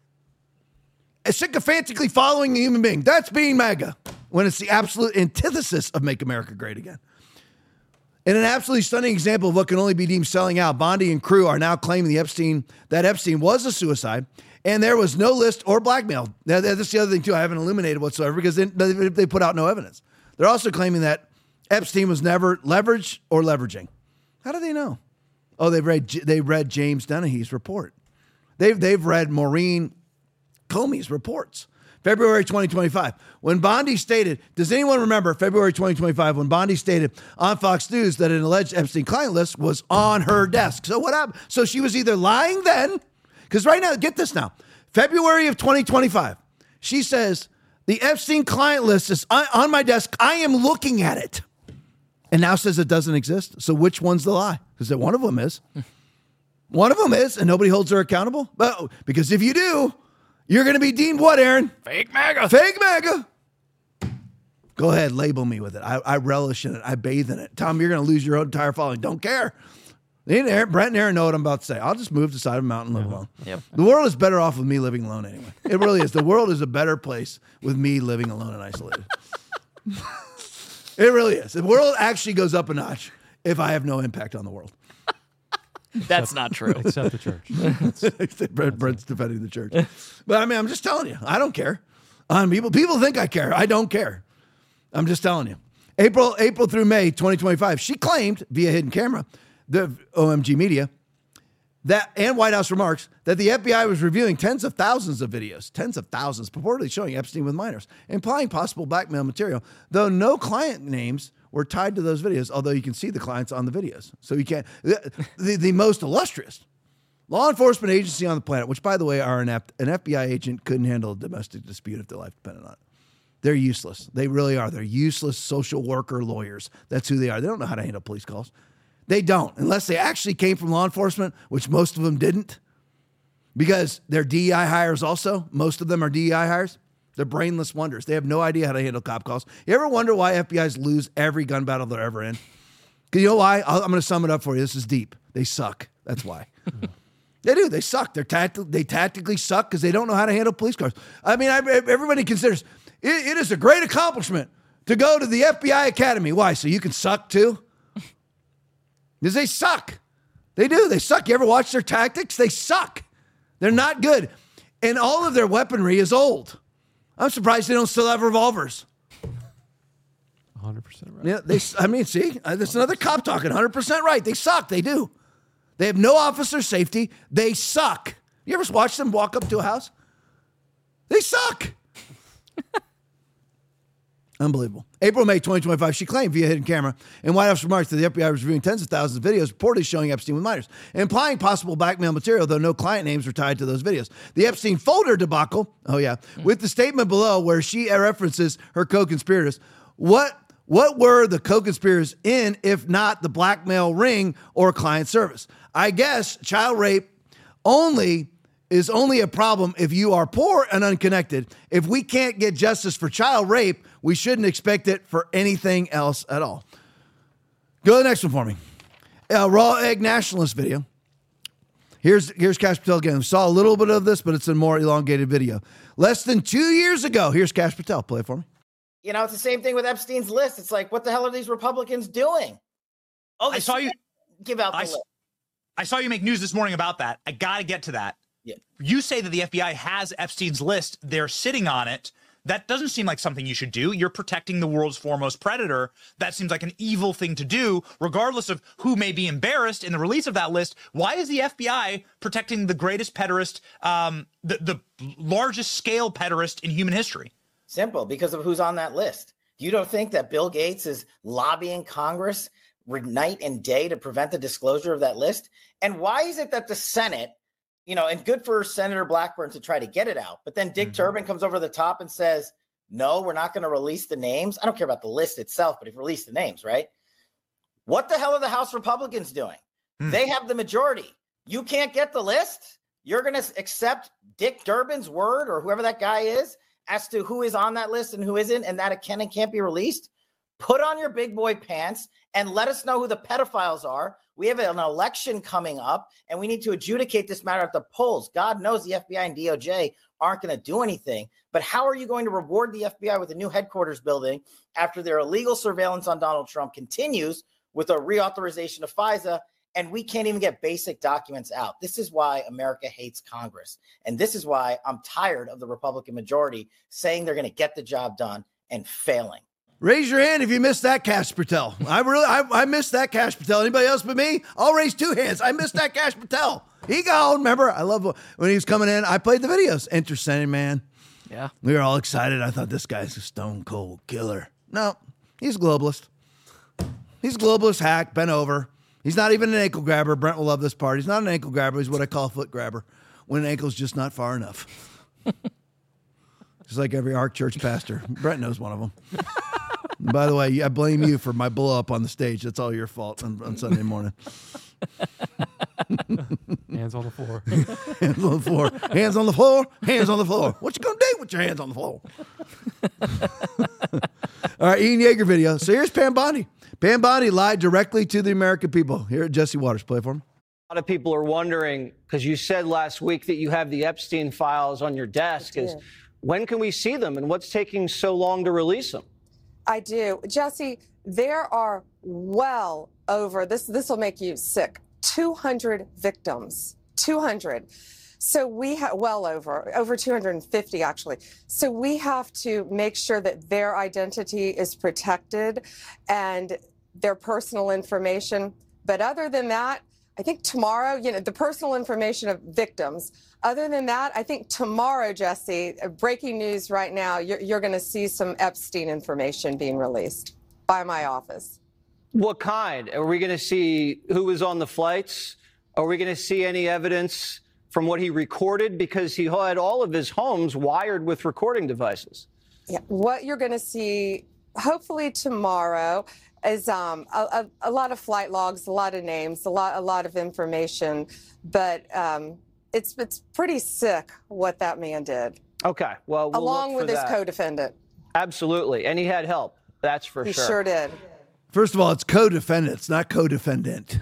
Sycophantically following a human being. That's being MAGA. When it's the absolute antithesis of Make America Great Again. In an absolutely stunning example of what can only be deemed selling out, Bondi and crew are now claiming that Epstein was a suicide and there was no list or blackmail. Now, that's the other thing, too. I haven't illuminated whatsoever because they put out no evidence. They're also claiming that Epstein was never leveraged or leveraging. How do they know? Oh, they read James Dennehy's report. They've read Maureen Comey's reports. February 2025, when Bondi stated, does anyone remember February 2025 when Bondi stated on Fox News that an alleged Epstein client list was on her desk? So what happened? So she was either lying then, because right now, get this now, February of 2025, she says, the Epstein client list is on my desk. I am looking at it. And now says it doesn't exist. So which one's the lie? Because one of them is. One of them is, and nobody holds her accountable. But because if you do, you're going to be deemed what, Aaron? Fake MAGA. Fake MAGA. Go ahead, label me with it. I relish in it. I bathe in it. Tom, you're going to lose your entire following. Don't care. Brent and Aaron know what I'm about to say. I'll just move to the side of a mountain and live alone. Yep. The world is better off with me living alone anyway. It really is. The world is a better place with me living alone and isolated. It really is. The world actually goes up a notch if I have no impact on the world. That's not true. Except the church. Brent's defending the church. But I mean, I'm just telling you, I don't care. People think I care. I don't care. I'm just telling you. April through May 2025, she claimed via hidden camera, the OMG Media, that and White House remarks that the FBI was reviewing tens of thousands of videos, purportedly showing Epstein with minors, implying possible blackmail material, though no client names were tied to those videos, although you can see the clients on the videos. So you can't, the most illustrious law enforcement agency on the planet, which by the way are an FBI agent couldn't handle a domestic dispute if their life depended on it. They're useless. They really are. They're useless social worker lawyers. That's who they are. They don't know how to handle police calls. They don't, unless they actually came from law enforcement, which most of them didn't, because they're DEI hires also. Most of them are DEI hires. They're brainless wonders. They have no idea how to handle cop calls. You ever wonder why FBIs lose every gun battle they're ever in? Because you know why? I'm going to sum it up for you. This is deep. They suck. That's why. They do. They suck. They tactically suck because they don't know how to handle police cars. I mean, everybody considers it is a great accomplishment to go to the FBI Academy. Why? So you can suck too? Because they suck. They do. They suck. You ever watch their tactics? They suck. They're not good. And all of their weaponry is old. I'm surprised they don't still have revolvers. 100% right. Yeah, see, that's another cop talking. 100% right. They suck. They do. They have no officer safety. They suck. You ever watch them walk up to a house? They suck. Unbelievable. April, May 2025, she claimed via hidden camera in White House remarks that the FBI was reviewing tens of thousands of videos reportedly showing Epstein with minors, implying possible blackmail material, though no client names were tied to those videos. The Epstein folder debacle, with the statement below where she references her co-conspirators. What were the co-conspirators in, if not the blackmail ring or client service? I guess child rape is only a problem if you are poor and unconnected. If we can't get justice for child rape, we shouldn't expect it for anything else at all. Go to the next one for me. Raw egg nationalist video. Here's Kash Patel again. We saw a little bit of this, but it's a more elongated video. Less than 2 years ago. Here's Kash Patel. Play it for me. You know, it's the same thing with Epstein's list. It's like, what the hell are these Republicans doing? Oh, I saw you give out the list. I saw you make news this morning about that. I got to get to that. Yeah. You say that the FBI has Epstein's list. They're sitting on it. That doesn't seem like something you should do. You're protecting the world's foremost predator. That seems like an evil thing to do, regardless of who may be embarrassed in the release of that list. Why is the FBI protecting the greatest pederast, the largest scale pederast in human history? Simple, because of who's on that list. You don't think that Bill Gates is lobbying Congress night and day to prevent the disclosure of that list? And why is it that the Senate, and good for Senator Blackburn to try to get it out, but then Dick Durbin comes over the top and says, no, we're not going to release the names. I don't care about the list itself, but if you release the names, right? What the hell are the House Republicans doing? They have the majority. You can't get the list? You're going to accept Dick Durbin's word or whoever that guy is as to who is on that list and who isn't, and that it can and can't be released? Put on your big boy pants and let us know who the pedophiles are. We have an election coming up, and we need to adjudicate this matter at the polls. God knows the FBI and DOJ aren't going to do anything. But how are you going to reward the FBI with a new headquarters building after their illegal surveillance on Donald Trump continues with a reauthorization of FISA, and we can't even get basic documents out? This is why America hates Congress. And this is why I'm tired of the Republican majority saying they're going to get the job done and failing. Raise your hand if you missed that Kash Patel. I missed that Kash Patel. Anybody else but me? I'll raise 2 hands. I missed that Kash Patel. He gone. Remember, I love when he was coming in. I played the videos. Enter Senate man. Yeah. We were all excited. I thought this guy's a stone cold killer. No, he's a globalist. He's a globalist hack, bent over. He's not even an ankle grabber. Brent will love this part. He's not an ankle grabber. He's what I call a foot grabber, when an ankle's just not far enough. Just like every Ark Church pastor. Brent knows one of them. And by the way, I blame you for my blow up on the stage. That's all your fault on Sunday morning. Hands on the floor. Hands on the floor. Hands on the floor. Hands on the floor. What you gonna do with your hands on the floor? All right, Ian Yeager video. So here's Pam Bondi. Pam Bondi lied directly to the American people. Here, Jesse Waters, play for him. A lot of people are wondering, because you said last week that you have the Epstein files on your desk, is when can we see them and what's taking so long to release them? I do. Jesse, there are well over, this will make you sick, 200 victims. 200. So we have well over 250 actually. So we have to make sure that their identity is protected and their personal information. But other than that, I think tomorrow, the personal information of victims. Other than that, I think tomorrow, Jesse, breaking news right now, you're going to see some Epstein information being released by my office. What kind? Are we going to see who was on the flights? Are we going to see any evidence from what he recorded? Because he had all of his homes wired with recording devices. Yeah, what you're going to see, hopefully tomorrow, is a lot of flight logs, a lot of names, a lot of information, but it's pretty sick what that man did. Okay, well, along with his co-defendant. Absolutely, and he had help. That's for sure. He sure did. First of all, it's co-defendants, not co-defendant.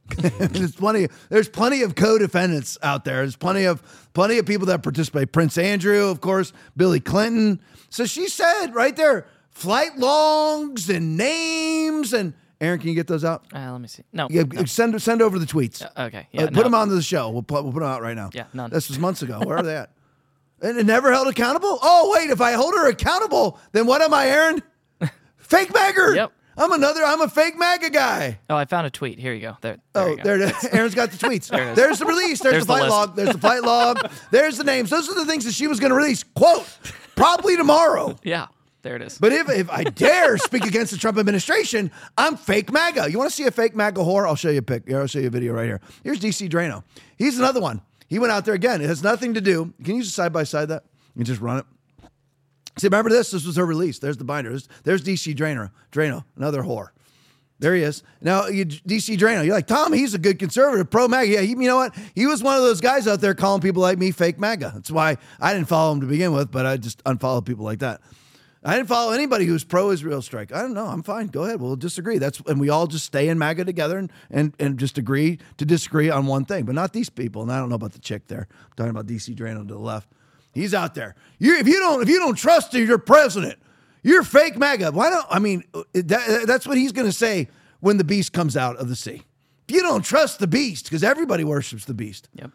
There's plenty of co-defendants out there. There's plenty of people that participate. Prince Andrew, of course, Billy Clinton. So she said right there, flight logs and names and Aaron, can you get those out? Let me see. No, yeah, no. Send over the tweets. Okay, yeah, put them onto the show. We'll put them out right now. Yeah, none. This was months ago. Where are they at? And it never held accountable. Oh wait, if I hold her accountable, then what am I, Aaron? Fake magger. Yep. I'm a fake MAGA guy. Oh, I found a tweet. Here you go. There it is. Aaron's got the tweets. There There's the release. There's the flight log. There's the flight log. There's the names. Those are the things that she was going to release. Quote, probably tomorrow. Yeah, there it is. But if I dare speak against the Trump administration, I'm fake MAGA. You want to see a fake MAGA whore? I'll show you a pic. I'll show you a video right here. Here's DC Drano. He's another one. He went out there again. It has nothing to do. Can you just side-by-side that? You just run it. See, remember this? This was her release. There's the binder. There's DC Drano, another whore. There he is. Now, DC Drano, you're like, Tom, he's a good conservative, pro-MAGA. Yeah, you know what? He was one of those guys out there calling people like me fake MAGA. That's why I didn't follow him to begin with, but I just unfollowed people like that. I didn't follow anybody who's pro-Israel strike. I don't know. I'm fine. Go ahead. We'll disagree. And we all just stay in MAGA together and just agree to disagree on one thing, but not these people. And I don't know about the chick there. I'm talking about DC Drano to the left. He's out there. If you don't trust your president, you're fake MAGA. That's what he's going to say when the beast comes out of the sea. If you don't trust the beast, because everybody worships the beast. Yep.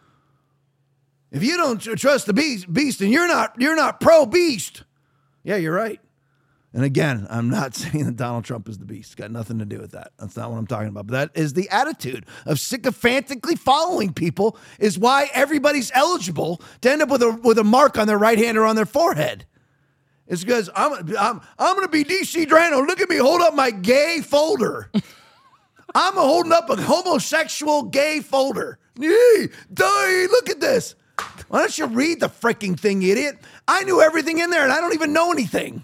If you don't trust the beast, and you're not pro-beast. Yeah, you're right. And again, I'm not saying that Donald Trump is the beast. It's got nothing to do with that. That's not what I'm talking about. But that is the attitude of sycophantically following people is why everybody's eligible to end up with a mark on their right hand or on their forehead. It's because I'm going to be DC Drano. Look at me hold up my gay folder. I'm holding up a homosexual gay folder. Yee, look at this. Why don't you read the freaking thing, idiot? I knew everything in there, and I don't even know anything.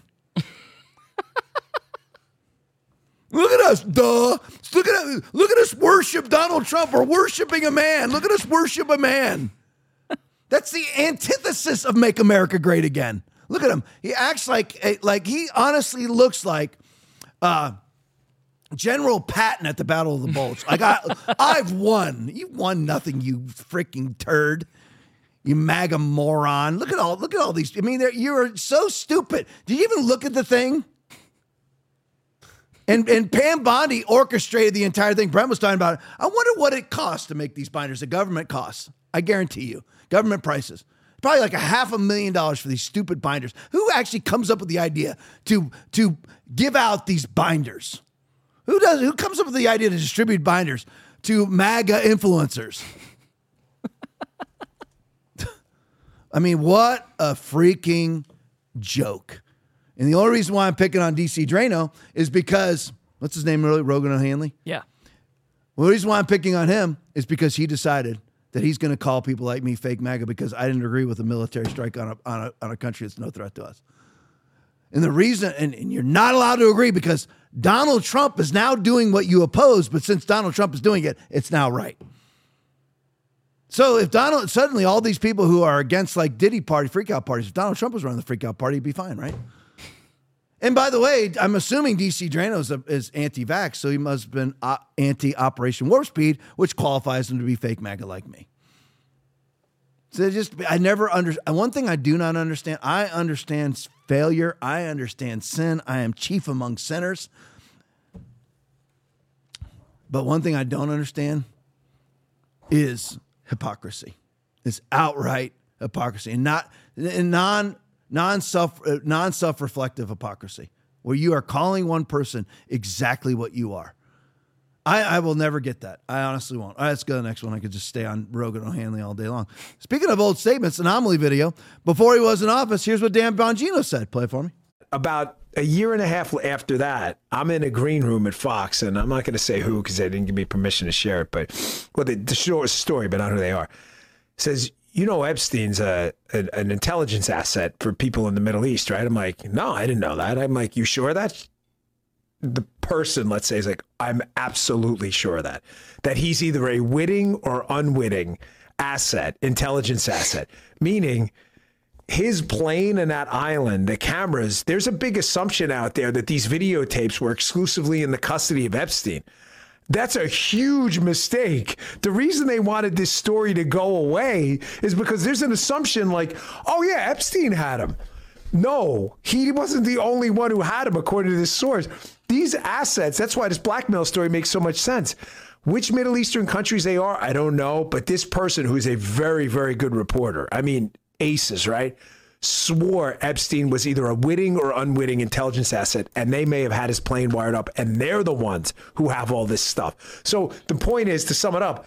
Look at us, duh. Look at us worship Donald Trump. We're worshiping a man. Look at us worship a man. That's the antithesis of Make America Great Again. Look at him. He acts like he honestly looks like General Patton at the Battle of the Bulge. I've won. You won nothing, you freaking turd. You MAGA moron. Look at all these. I mean, you're so stupid. Did you even look at the thing? And Pam Bondi orchestrated the entire thing. Brent was talking about it. I wonder what it costs to make these binders. The government costs. I guarantee you. Government prices. Probably like $500,000 for these stupid binders. Who actually comes up with the idea to give out these binders? Who comes up with the idea to distribute binders to MAGA influencers? I mean, what a freaking joke. And the only reason why I'm picking on DC Drano is because, what's his name really? Rogan O'Hanley? Yeah. Well, the reason why I'm picking on him is because he decided that he's going to call people like me fake MAGA because I didn't agree with a military strike on a country that's no threat to us. And the reason, and you're not allowed to agree because Donald Trump is now doing what you oppose, but since Donald Trump is doing it, it's now right. So if suddenly all these people who are against like Diddy party, freak out parties, if Donald Trump was running the freak out party, he'd be fine, right? And by the way, I'm assuming DC Drano is anti-vax, so he must have been anti-Operation Warp Speed, which qualifies him to be fake MAGA like me. So I never understand. One thing I do not understand, I understand failure. I understand sin. I am chief among sinners. But one thing I don't understand is hypocrisy. It's outright hypocrisy, and non-self-reflective hypocrisy, where you are calling one person exactly what you are. I will never get that. I honestly won't. All right, let's go to the next one. I could just stay on Rogan O'Hanley all day long. Speaking of old statements, anomaly video. Before he was in office, here's what Dan Bongino said. Play it for me. About a year and a half after that, I'm in a green room at Fox, and I'm not going to say who because they didn't give me permission to share it. But the short story, but not who they are. Says, you know, Epstein's an intelligence asset for people in the Middle East, right? I'm like, no, I didn't know that. I'm like, you sure of that? The person, let's say, is like, I'm absolutely sure of that he's either a witting or unwitting asset, intelligence asset, meaning his plane and that island, the cameras, there's a big assumption out there that these videotapes were exclusively in the custody of Epstein. That's a huge mistake. The reason they wanted this story to go away is because there's an assumption like, oh yeah, Epstein had him. No, he wasn't the only one who had him, according to this source. These assets, that's why this blackmail story makes so much sense. Which Middle Eastern countries they are, I don't know. But this person, who's a very, very good reporter, I mean, aces, right? Swore Epstein was either a witting or unwitting intelligence asset, and they may have had his plane wired up, and they're the ones who have all this stuff. So the point is, to sum it up,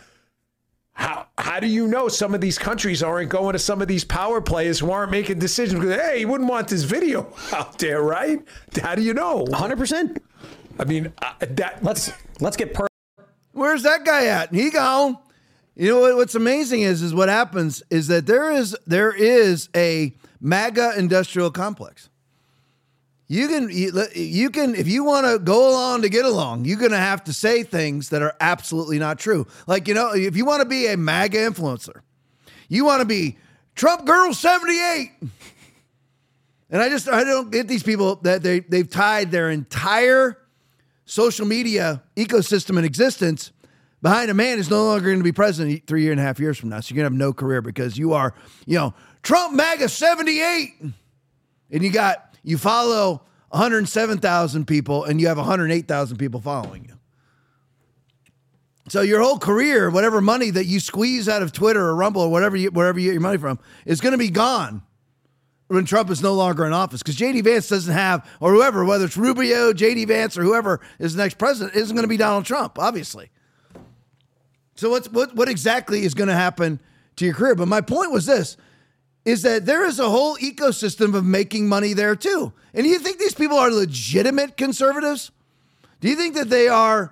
how do you know some of these countries aren't going to some of these power players who aren't making decisions? Because, hey, you wouldn't want this video out there, right? How do you know? 100%. I mean, let's get Where's that guy at? He gone. You know what's amazing is what happens is that there is a MAGA industrial complex. You can if you want to go along to get along, you're going to have to say things that are absolutely not true. Like, you know, if you want to be a MAGA influencer, you want to be Trump Girl 78. And I don't get these people that they've tied their entire social media ecosystem in existence behind a man who's no longer going to be president 3.5 years from now. So you're going to have no career because you are, you know, Trump MAGA 78. And you follow 107,000 people and you have 108,000 people following you. So your whole career, whatever money that you squeeze out of Twitter or Rumble or wherever you get your money from, is going to be gone when Trump is no longer in office. Because J.D. Vance doesn't have, or whoever, whether it's Rubio, J.D. Vance, or whoever is the next president, isn't going to be Donald Trump, obviously. So what exactly is going to happen to your career? But my point was this, is that there is a whole ecosystem of making money there too. And do you think these people are legitimate conservatives? Do you think that they are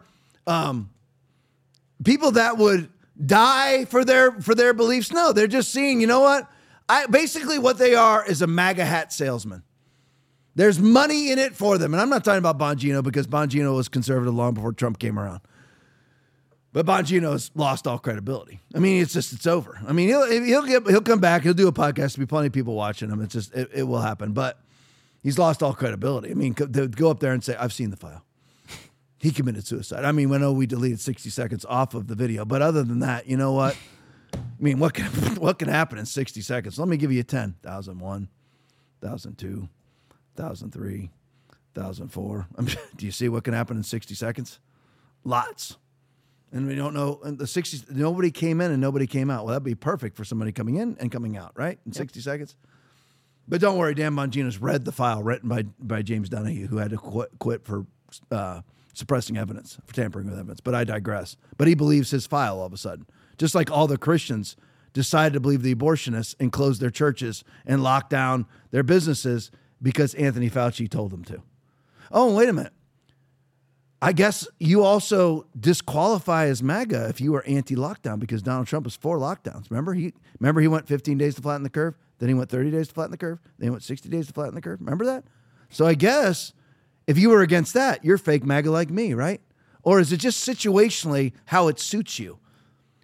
people that would die for their beliefs? No, they're just seeing, you know what? Basically what they are is a MAGA hat salesman. There's money in it for them. And I'm not talking about Bongino because Bongino was conservative long before Trump came around. But Bongino's lost all credibility. I mean, it's over. I mean, he'll come back. He'll do a podcast. There'll be plenty of people watching him. It's just, it will happen. But he's lost all credibility. I mean, to go up there and say, I've seen the file. He committed suicide. I mean, we deleted 60 seconds off of the video. But other than that, you know what? I mean, what can happen in 60 seconds? Let me give you 10. 1001, 1002, 1003, 1004. Do you see what can happen in 60 seconds? Lots. And we don't know, in the 60s, nobody came in and nobody came out. Well, that'd be perfect for somebody coming in and coming out, right? In 60 seconds. But don't worry, Dan Bongino's read the file written by James Donahue, who had to quit for suppressing evidence, for tampering with evidence. But I digress. But he believes his file all of a sudden. Just like all the Christians decided to believe the abortionists and close their churches and lock down their businesses because Anthony Fauci told them to. Oh, wait a minute. I guess you also disqualify as MAGA if you are anti-lockdown because Donald Trump was for lockdowns. Remember he went 15 days to flatten the curve. Then he went 30 days to flatten the curve. Then he went 60 days to flatten the curve. Remember that? So I guess if you were against that, you're fake MAGA like me, right? Or is it just situationally how it suits you?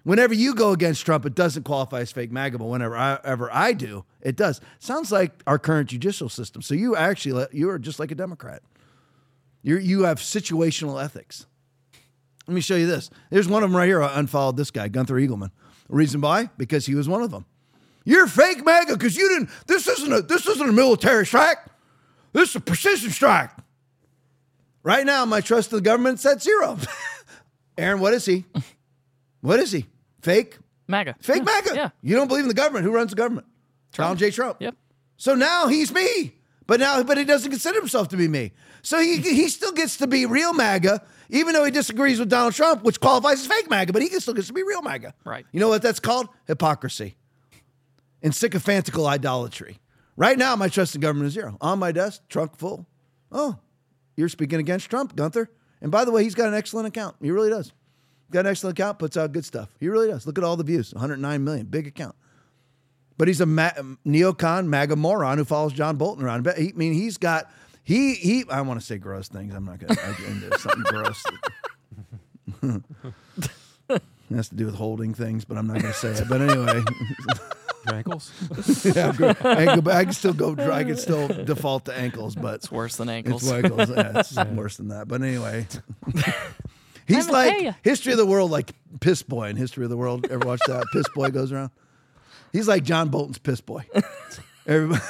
Whenever you go against Trump, it doesn't qualify as fake MAGA, but whenever I do, it does. Sounds like our current judicial system. So you are just like a Democrat. You have situational ethics. Let me show you this. There's one of them right here. I unfollowed this guy, Gunther Eagleman. The reason why? Because he was one of them. You're fake MAGA because you didn't. This isn't a military strike. This is a precision strike. Right now, my trust in the government's at 0. Aaron, what is he? What is he? Fake? MAGA. Fake MAGA. Yeah. You don't believe in the government. Who runs the government? Donald J. Trump. Yep. So now he's me. But he doesn't consider himself to be me. So he still gets to be real MAGA, even though he disagrees with Donald Trump, which qualifies as fake MAGA, but he still gets to be real MAGA. Right. You know what that's called? Hypocrisy and sycophantical idolatry. Right now, my trust in government is 0. On my desk, trunk full. Oh, you're speaking against Trump, Gunther. And by the way, he's got an excellent account. He really does. Got an excellent account, puts out good stuff. He really does. Look at all the views, 109 million, big account. But he's a neocon, MAGA moron who follows John Bolton around. I want to say gross things. I'm not going to get into something gross. It has to do with holding things, but I'm not going to say it. But anyway. Your ankles? Yeah, I can still default to ankles, but it's worse than ankles. It's ankles. Yeah, it's worse than that. But anyway. He's like History of the World, like Piss Boy in History of the World. Ever watch that? Piss Boy goes around. He's like John Bolton's Piss Boy. Everybody.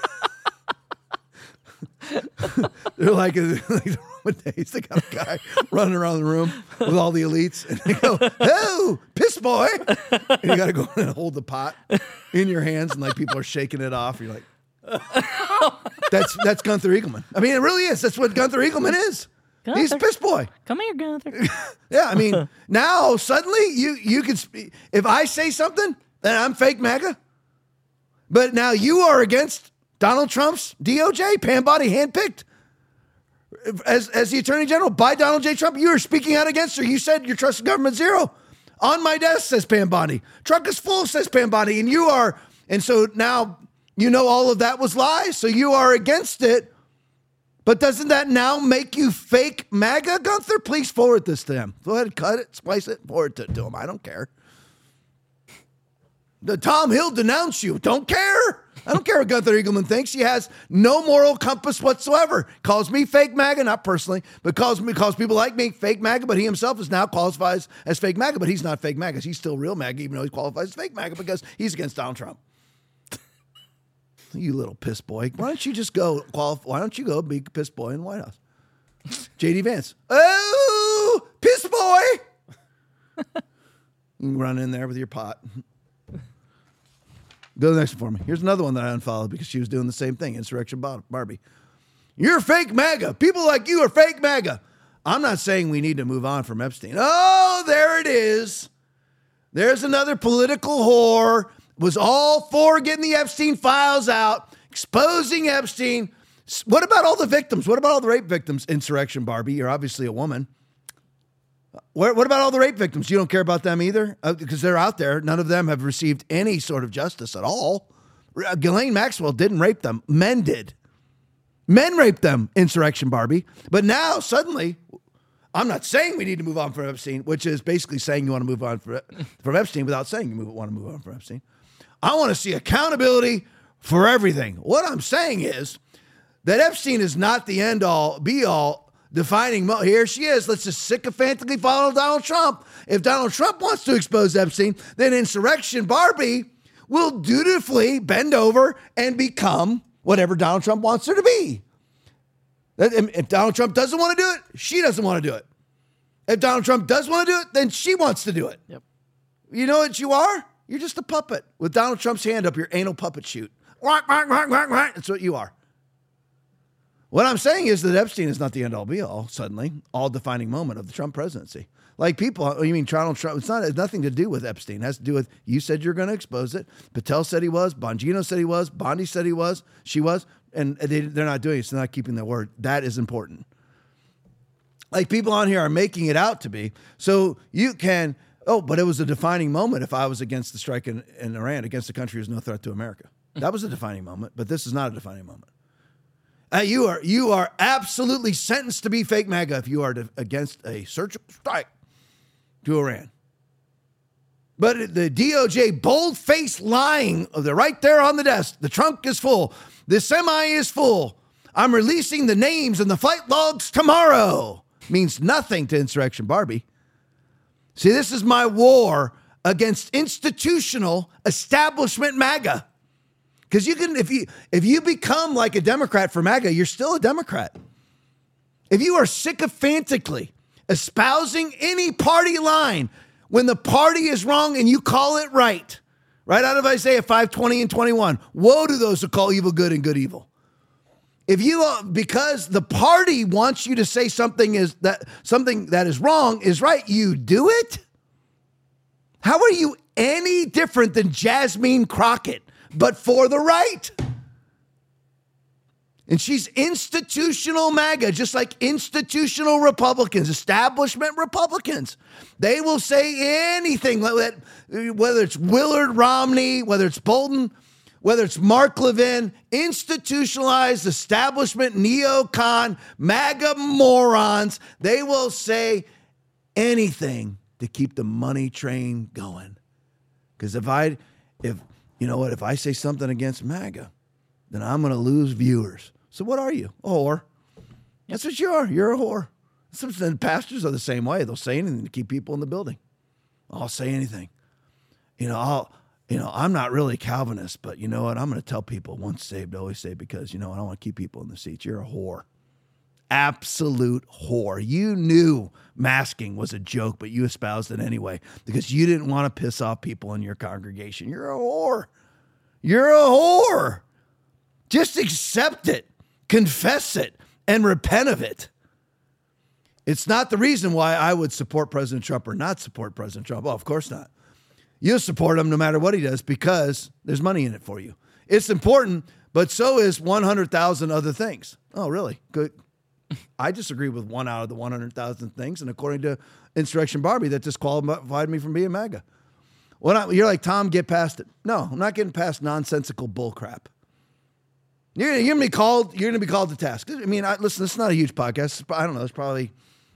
They're like Roman days. They got a guy running around the room with all the elites, and they go, "Oh, Piss Boy!" And you got to go in and hold the pot in your hands, and like people are shaking it off. You're like, "That's Gunther Eagleman." I mean, it really is. That's what Gunther Eagleman is. Gunther, he's Piss Boy. Come here, Gunther. Yeah, I mean, now suddenly you can speak. If I say something, then I'm fake MAGA. But now you are against Donald Trump's DOJ, Pam Bondi, handpicked as the Attorney General by Donald J. Trump. You are speaking out against her. You said your trust in government 0. On my desk, says Pam Bondi. Trunk is full, says Pam Bondi. And so now you know all of that was lies. So you are against it. But doesn't that now make you fake MAGA, Gunther? Please forward this to him. Go ahead, cut it, splice it, forward it to him. I don't care. The Tom Hill denounce you. Don't care. I don't care what Gunther Eagleman thinks. He has no moral compass whatsoever. Calls me fake MAGA, not personally, but calls people like me fake MAGA, but he himself is now qualifies as fake MAGA, but he's not fake MAGA. He's still real MAGA, even though he qualifies as fake MAGA because he's against Donald Trump. You little piss boy. Why don't you just go Why don't you go be piss boy in the White House? J.D. Vance. Oh, piss boy. You can run in there with your pot. Go to the next one for me. Here's another one that I unfollowed because she was doing the same thing. Insurrection Barbie. You're fake MAGA. People like you are fake MAGA. I'm not saying we need to move on from Epstein. Oh, there it is. There's another political whore. Was all for getting the Epstein files out, exposing Epstein. What about all the victims? What about all the rape victims? Insurrection Barbie, you're obviously a woman. What about all the rape victims? You don't care about them either? Because they're out there. None of them have received any sort of justice at all. Ghislaine Maxwell didn't rape them. Men did. Men raped them, Insurrection Barbie. But now, suddenly, I'm not saying we need to move on from Epstein, which is basically saying you want to move on from Epstein without saying you want to move on from Epstein. I want to see accountability for everything. What I'm saying is that Epstein is not the end-all, be-all, defining. Here she is. Let's just sycophantically follow Donald Trump. If Donald Trump wants to expose Epstein, then Insurrection Barbie will dutifully bend over and become whatever Donald Trump wants her to be. If Donald Trump doesn't want to do it, she doesn't want to do it. If Donald Trump does want to do it, then she wants to do it. Yep. You know what you are? You're just a puppet with Donald Trump's hand up your anal puppet shoot. That's what you are. What I'm saying is that Epstein is not the end all be all, suddenly, all defining moment of the Trump presidency. Like people, you mean Donald Trump, it has nothing to do with Epstein. It has to do with, you said you're going to expose it. Patel said he was. Bongino said he was. Bondi said he was. She was. And they're not doing it, so they're not keeping their word. That is important. Like people on here are making it out to be. So you can, but it was a defining moment if I was against the strike in Iran, against a country who's no threat to America. That was a defining moment, but this is not a defining moment. You are absolutely sentenced to be fake MAGA if you are against a surgical strike to Iran. But the DOJ bold-faced lying, they're right there on the desk. The trunk is full. The semi is full. I'm releasing the names and the flight logs tomorrow. Means nothing to Insurrection Barbie. See, this is my war against institutional establishment MAGA. Because you can, if you become like a Democrat for MAGA, you're still a Democrat. If you are sycophantically espousing any party line when the party is wrong and you call it right out of Isaiah 5:20 and 21, woe to those who call evil good and good evil. If you, because the party wants you to say something that is wrong is right, you do it? How are you any different than Jasmine Crockett, but for the right? And she's institutional MAGA, just like institutional Republicans, establishment Republicans. They will say anything, whether it's Willard Romney, whether it's Bolton, whether it's Mark Levin, institutionalized establishment, neocon, MAGA morons. They will say anything to keep the money train going. Because if I say something against MAGA, then I'm going to lose viewers. So what are you? A whore. That's what you are. You're a whore. Some pastors are the same way. They'll say anything to keep people in the building. I'll say anything. I'm not really Calvinist, but you know what? I'm going to tell people once saved, always saved, because, I don't want to keep people in the seats. You're a whore. Absolute whore. You knew masking was a joke, but you espoused it anyway because you didn't want to piss off people in your congregation. You're a whore. You're a whore. Just accept it, confess it, and repent of it. It's not the reason why I would support President Trump or not support President Trump. Oh, of course not. You'll support him no matter what he does because there's money in it for you. It's important, but so is 100,000 other things. Oh, really? Good. I disagree with one out of the 100,000 things, and according to Insurrection Barbie, that disqualified me from being MAGA. You're like, Tom, get past it. No, I'm not getting past nonsensical bullcrap. You're going to be called to task. I mean, listen, this is not a huge podcast. I don't know. There's probably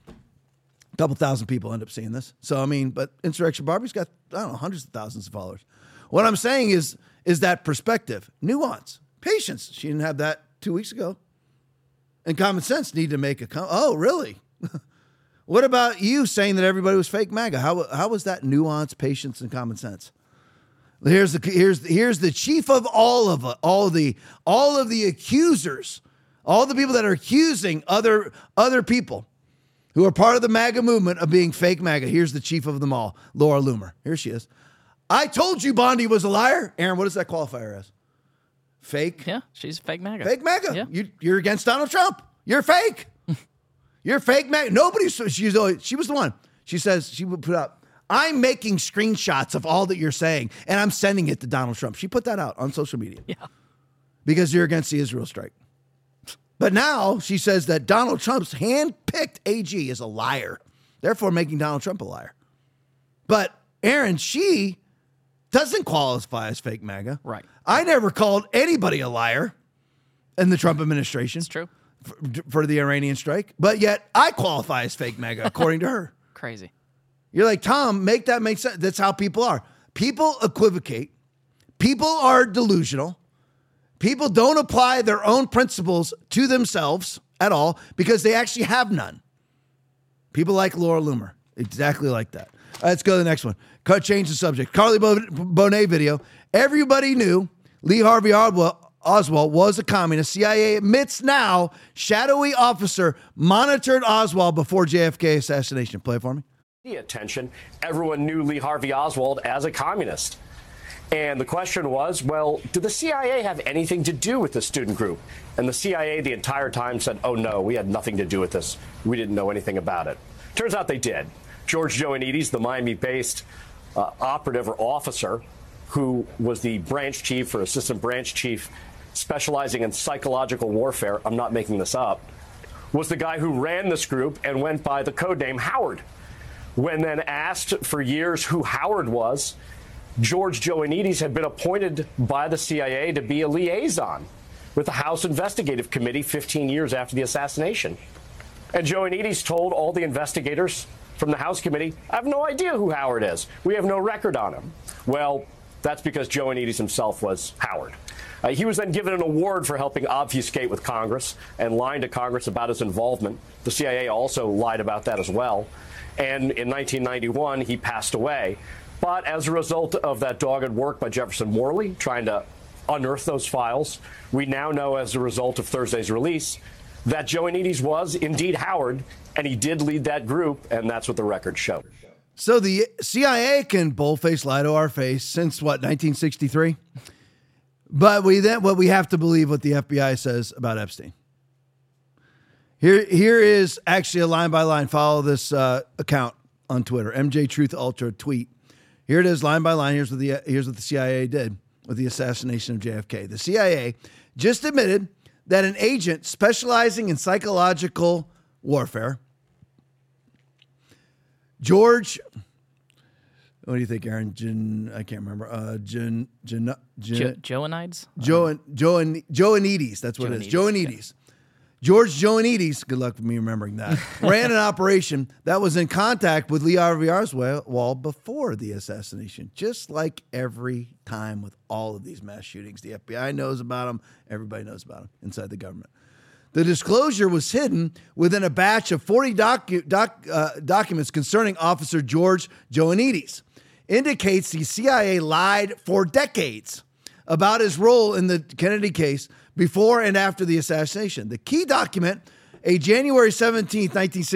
a couple thousand people end up seeing this. So, I mean, but Insurrection Barbie's got, hundreds of thousands of followers. What I'm saying is that perspective, nuance, patience. She didn't have that 2 weeks ago. And common sense need to make oh, really? What about you saying that everybody was fake MAGA? How was that nuance, patience, and common sense? Here's the chief of all of the accusers, all the people that are accusing other people who are part of the MAGA movement of being fake MAGA. Here's the chief of them all, Laura Loomer. Here she is. I told you Bondi was a liar. Aaron, what does that qualifier as? Fake? Yeah, she's fake MAGA. Fake MAGA. Yeah. You're against Donald Trump. You're fake. You're fake MAGA. She was the one. She says, she would put up, I'm making screenshots of all that you're saying, and I'm sending it to Donald Trump. She put that out on social media. Yeah. Because you're against the Israel strike. But now she says that Donald Trump's hand-picked AG is a liar, therefore making Donald Trump a liar. But Aaron, she doesn't qualify as fake MAGA. Right. I never called anybody a liar in the Trump administration. It's true. For the Iranian strike. But yet I qualify as fake MAGA, according to her. Crazy. You're like, Tom, make that make sense. That's how people are. People equivocate. People are delusional. People don't apply their own principles to themselves at all because they actually have none. People like Laura Loomer. Exactly like that. All right, let's go to the next one. Change the subject. Carly Bonet video. Everybody knew Lee Harvey Oswald was a communist. CIA admits now shadowy officer monitored Oswald before JFK assassination. Play it for me. Attention. Everyone knew Lee Harvey Oswald as a communist. And the question was, well, did the CIA have anything to do with the student group? And the CIA the entire time said, oh, no, we had nothing to do with this. We didn't know anything about it. Turns out they did. George Joannides, the Miami-based operative or officer who was the branch chief or assistant branch chief specializing in psychological warfare, I'm not making this up, was the guy who ran this group and went by the codename Howard. When then asked for years who Howard was, George Joannides had been appointed by the CIA to be a liaison with the House Investigative Committee 15 years after the assassination. And Joannides told all the investigators from the House committee, I have no idea who Howard is. We have no record on him. Well, that's because Joe Anides himself was Howard. He was then given an award for helping obfuscate with Congress and lying to Congress about his involvement. The CIA also lied about that as well. And in 1991, he passed away. But as a result of that dogged work by Jefferson Morley, trying to unearth those files, we now know as a result of Thursday's release that Joe Anides was indeed Howard, and he did lead that group, and that's what the records show. So the CIA can boldface lie to our face since, what, 1963? But we have to believe what the FBI says about Epstein. Here is actually a line-by-line. Follow this account on Twitter, MJ Truth Ultra tweet. Here it is, line by line. Here's what the CIA did with the assassination of JFK. The CIA just admitted that an agent specializing in psychological warfare, George, what do you think, Aaron? I can't remember. Joanides? Joanides. That's what it is. Joanides. George Joanides, good luck with me remembering that, ran an operation that was in contact with Lee Harvey Oswald before the assassination, just like every time with all of these mass shootings. The FBI knows about them. Everybody knows about them inside the government. The disclosure was hidden within a batch of 40 documents concerning Officer George Joanides. Indicates the CIA lied for decades about his role in the Kennedy case before and after the assassination. The key document, a January 17th,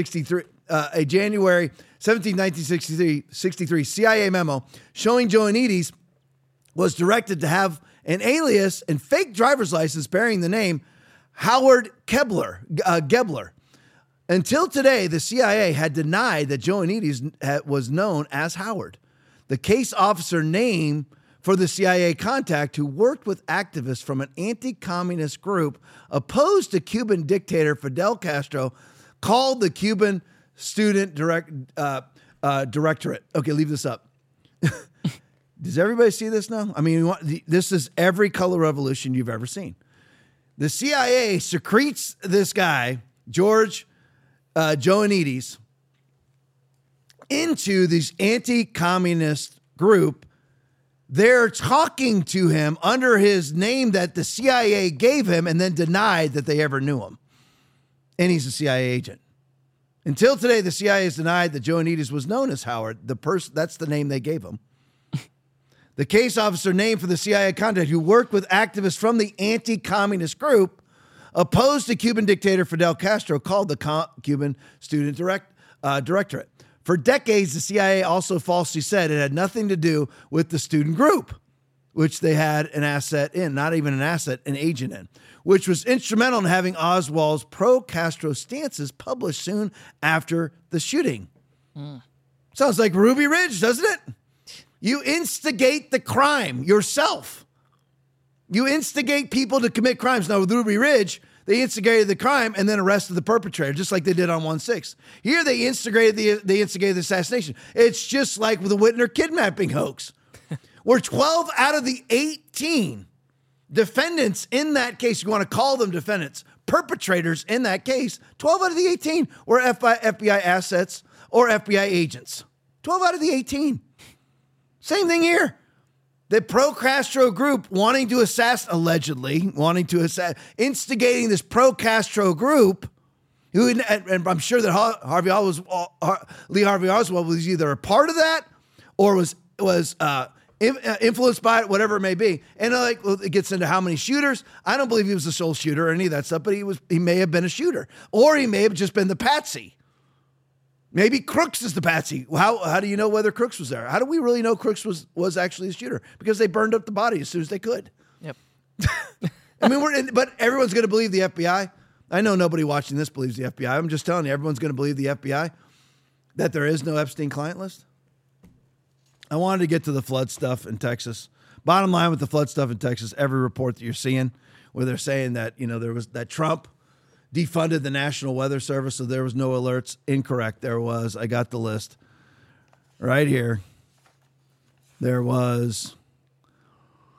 1963 CIA memo showing Joanides was directed to have an alias and fake driver's license bearing the name Howard Gebler. Until today, the CIA had denied that Joanides was known as Howard. The case officer name for the CIA contact who worked with activists from an anti-communist group opposed to Cuban dictator Fidel Castro, called the Cuban Student Directorate. Okay, leave this up. Does everybody see this now? I mean, this is every color revolution you've ever seen. The CIA secretes this guy, George Joanides, into this anti-communist group. They're talking to him under his name that the CIA gave him and then denied that they ever knew him. And he's a CIA agent. Until today, the CIA has denied that Joanides was known as Howard. That's the name they gave him. The case officer named for the CIA contact who worked with activists from the anti-communist group opposed to Cuban dictator Fidel Castro, called the Cuban Student Directorate. For decades, the CIA also falsely said it had nothing to do with the student group, which they had an asset in, not even an asset, an agent in, which was instrumental in having Oswald's pro-Castro stances published soon after the shooting. Sounds like Ruby Ridge, doesn't it? You instigate the crime yourself. You instigate people to commit crimes. Now, with Ruby Ridge, they instigated the crime and then arrested the perpetrator, just like they did on 1/6. Here, they instigated the assassination. It's just like with the Whitner kidnapping hoax, where 12 out of the 18 defendants in that case, you want to call them defendants, perpetrators in that case, 12 out of the 18 were FBI assets or FBI agents. 12 out of the 18. Same thing here. The pro-Castro group instigating this pro-Castro group, and I'm sure that Lee Harvey Oswald was either a part of that or was influenced by it, whatever it may be. And it gets into how many shooters. I don't believe he was the sole shooter or any of that stuff, but he may have been a shooter, or he may have just been the patsy. Maybe Crooks is the patsy. How do you know whether Crooks was there? How do we really know Crooks was actually the shooter? Because they burned up the body as soon as they could. Yep. I mean, but everyone's going to believe the FBI. I know nobody watching this believes the FBI. I'm just telling you, everyone's going to believe the FBI that there is no Epstein client list. I wanted to get to the flood stuff in Texas. Bottom line with the flood stuff in Texas, every report that you're seeing where they're saying that, there was that Trump defunded the National Weather Service, so there was no alerts. Incorrect. There was. I got the list right here. There was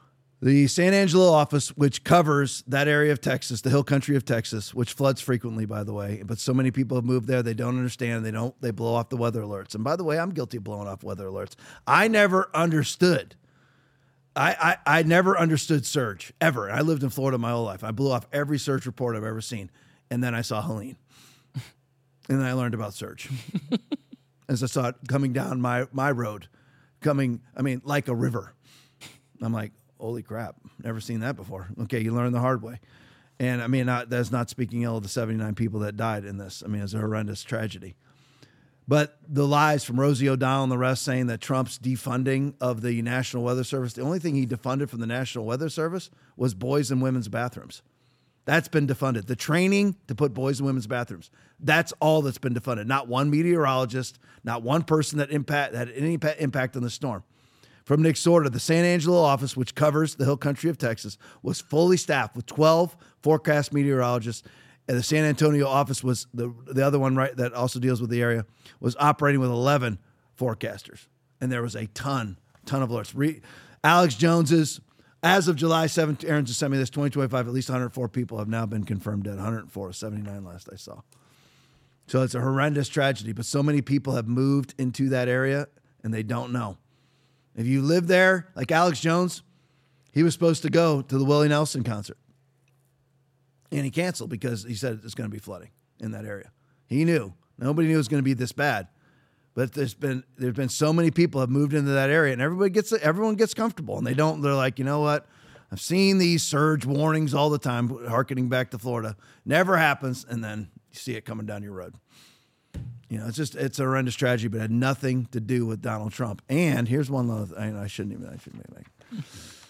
The San Angelo office, which covers that area of Texas, the hill country of Texas, which floods frequently, by the way, but so many people have moved there, they don't understand. They blow off the weather alerts. And by the way, I'm guilty of blowing off weather alerts. I never understood. I never understood surge, ever. I lived in Florida my whole life. I blew off every surge report I've ever seen. And then I saw Helene. And then I learned about surge. As I saw it coming down my road, like a river. I'm like, holy crap, never seen that before. Okay, you learn the hard way. And that's not speaking ill of the 79 people that died in this. It's a horrendous tragedy. But the lies from Rosie O'Donnell and the rest saying that Trump's defunding of the National Weather Service, the only thing he defunded from the National Weather Service was boys and women's bathrooms. That's been defunded. The training to put boys and women's bathrooms. That's all that's been defunded. Not one meteorologist, not one person that had any impact on the storm. From Nick Sorda, the San Angelo office, which covers the hill country of Texas, was fully staffed with 12 forecast meteorologists. And the San Antonio office was the other one, right, that also deals with the area, was operating with 11 forecasters. And there was a ton of alerts. Alex Jones's, as of July 7th, Aaron just sent me this, 2025, at least 104 people have now been confirmed dead. 104, 79 last I saw. So it's a horrendous tragedy, but so many people have moved into that area and they don't know. If you live there, like Alex Jones, he was supposed to go to the Willie Nelson concert. And he canceled because he said it's going to be flooding in that area. He knew. Nobody knew it was going to be this bad. But there's been so many people have moved into that area, and everyone gets comfortable. And they're like, you know what? I've seen these surge warnings all the time, hearkening back to Florida. Never happens, and then you see it coming down your road. It's a horrendous tragedy, but it had nothing to do with Donald Trump. And here's one other thing. I shouldn't make.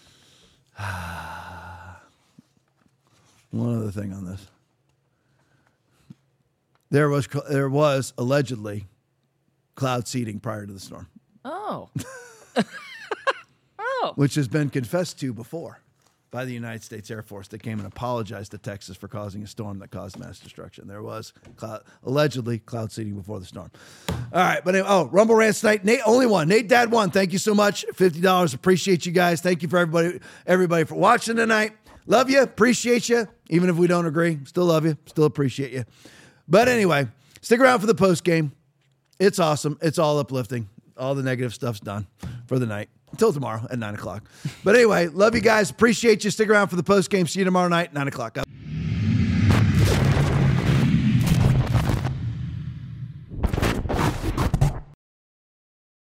One other thing on this. There was allegedly cloud seeding prior to the storm. Oh. Which has been confessed to before by the United States Air Force. They came and apologized to Texas for causing a storm that caused mass destruction. There was allegedly cloud seeding before the storm. All right, but anyway, Rumble Rants tonight. Nate, only one. Nate Dad won. Thank you so much. $50. Appreciate you guys. Thank you for everybody for watching tonight. Love you. Appreciate you. Even if we don't agree, still love you. Still appreciate you. But anyway, stick around for the post game. It's awesome. It's all uplifting. All the negative stuff's done for the night. Until tomorrow at 9 o'clock. But anyway, love you guys. Appreciate you. Stick around for the post game. See you tomorrow night, 9 o'clock.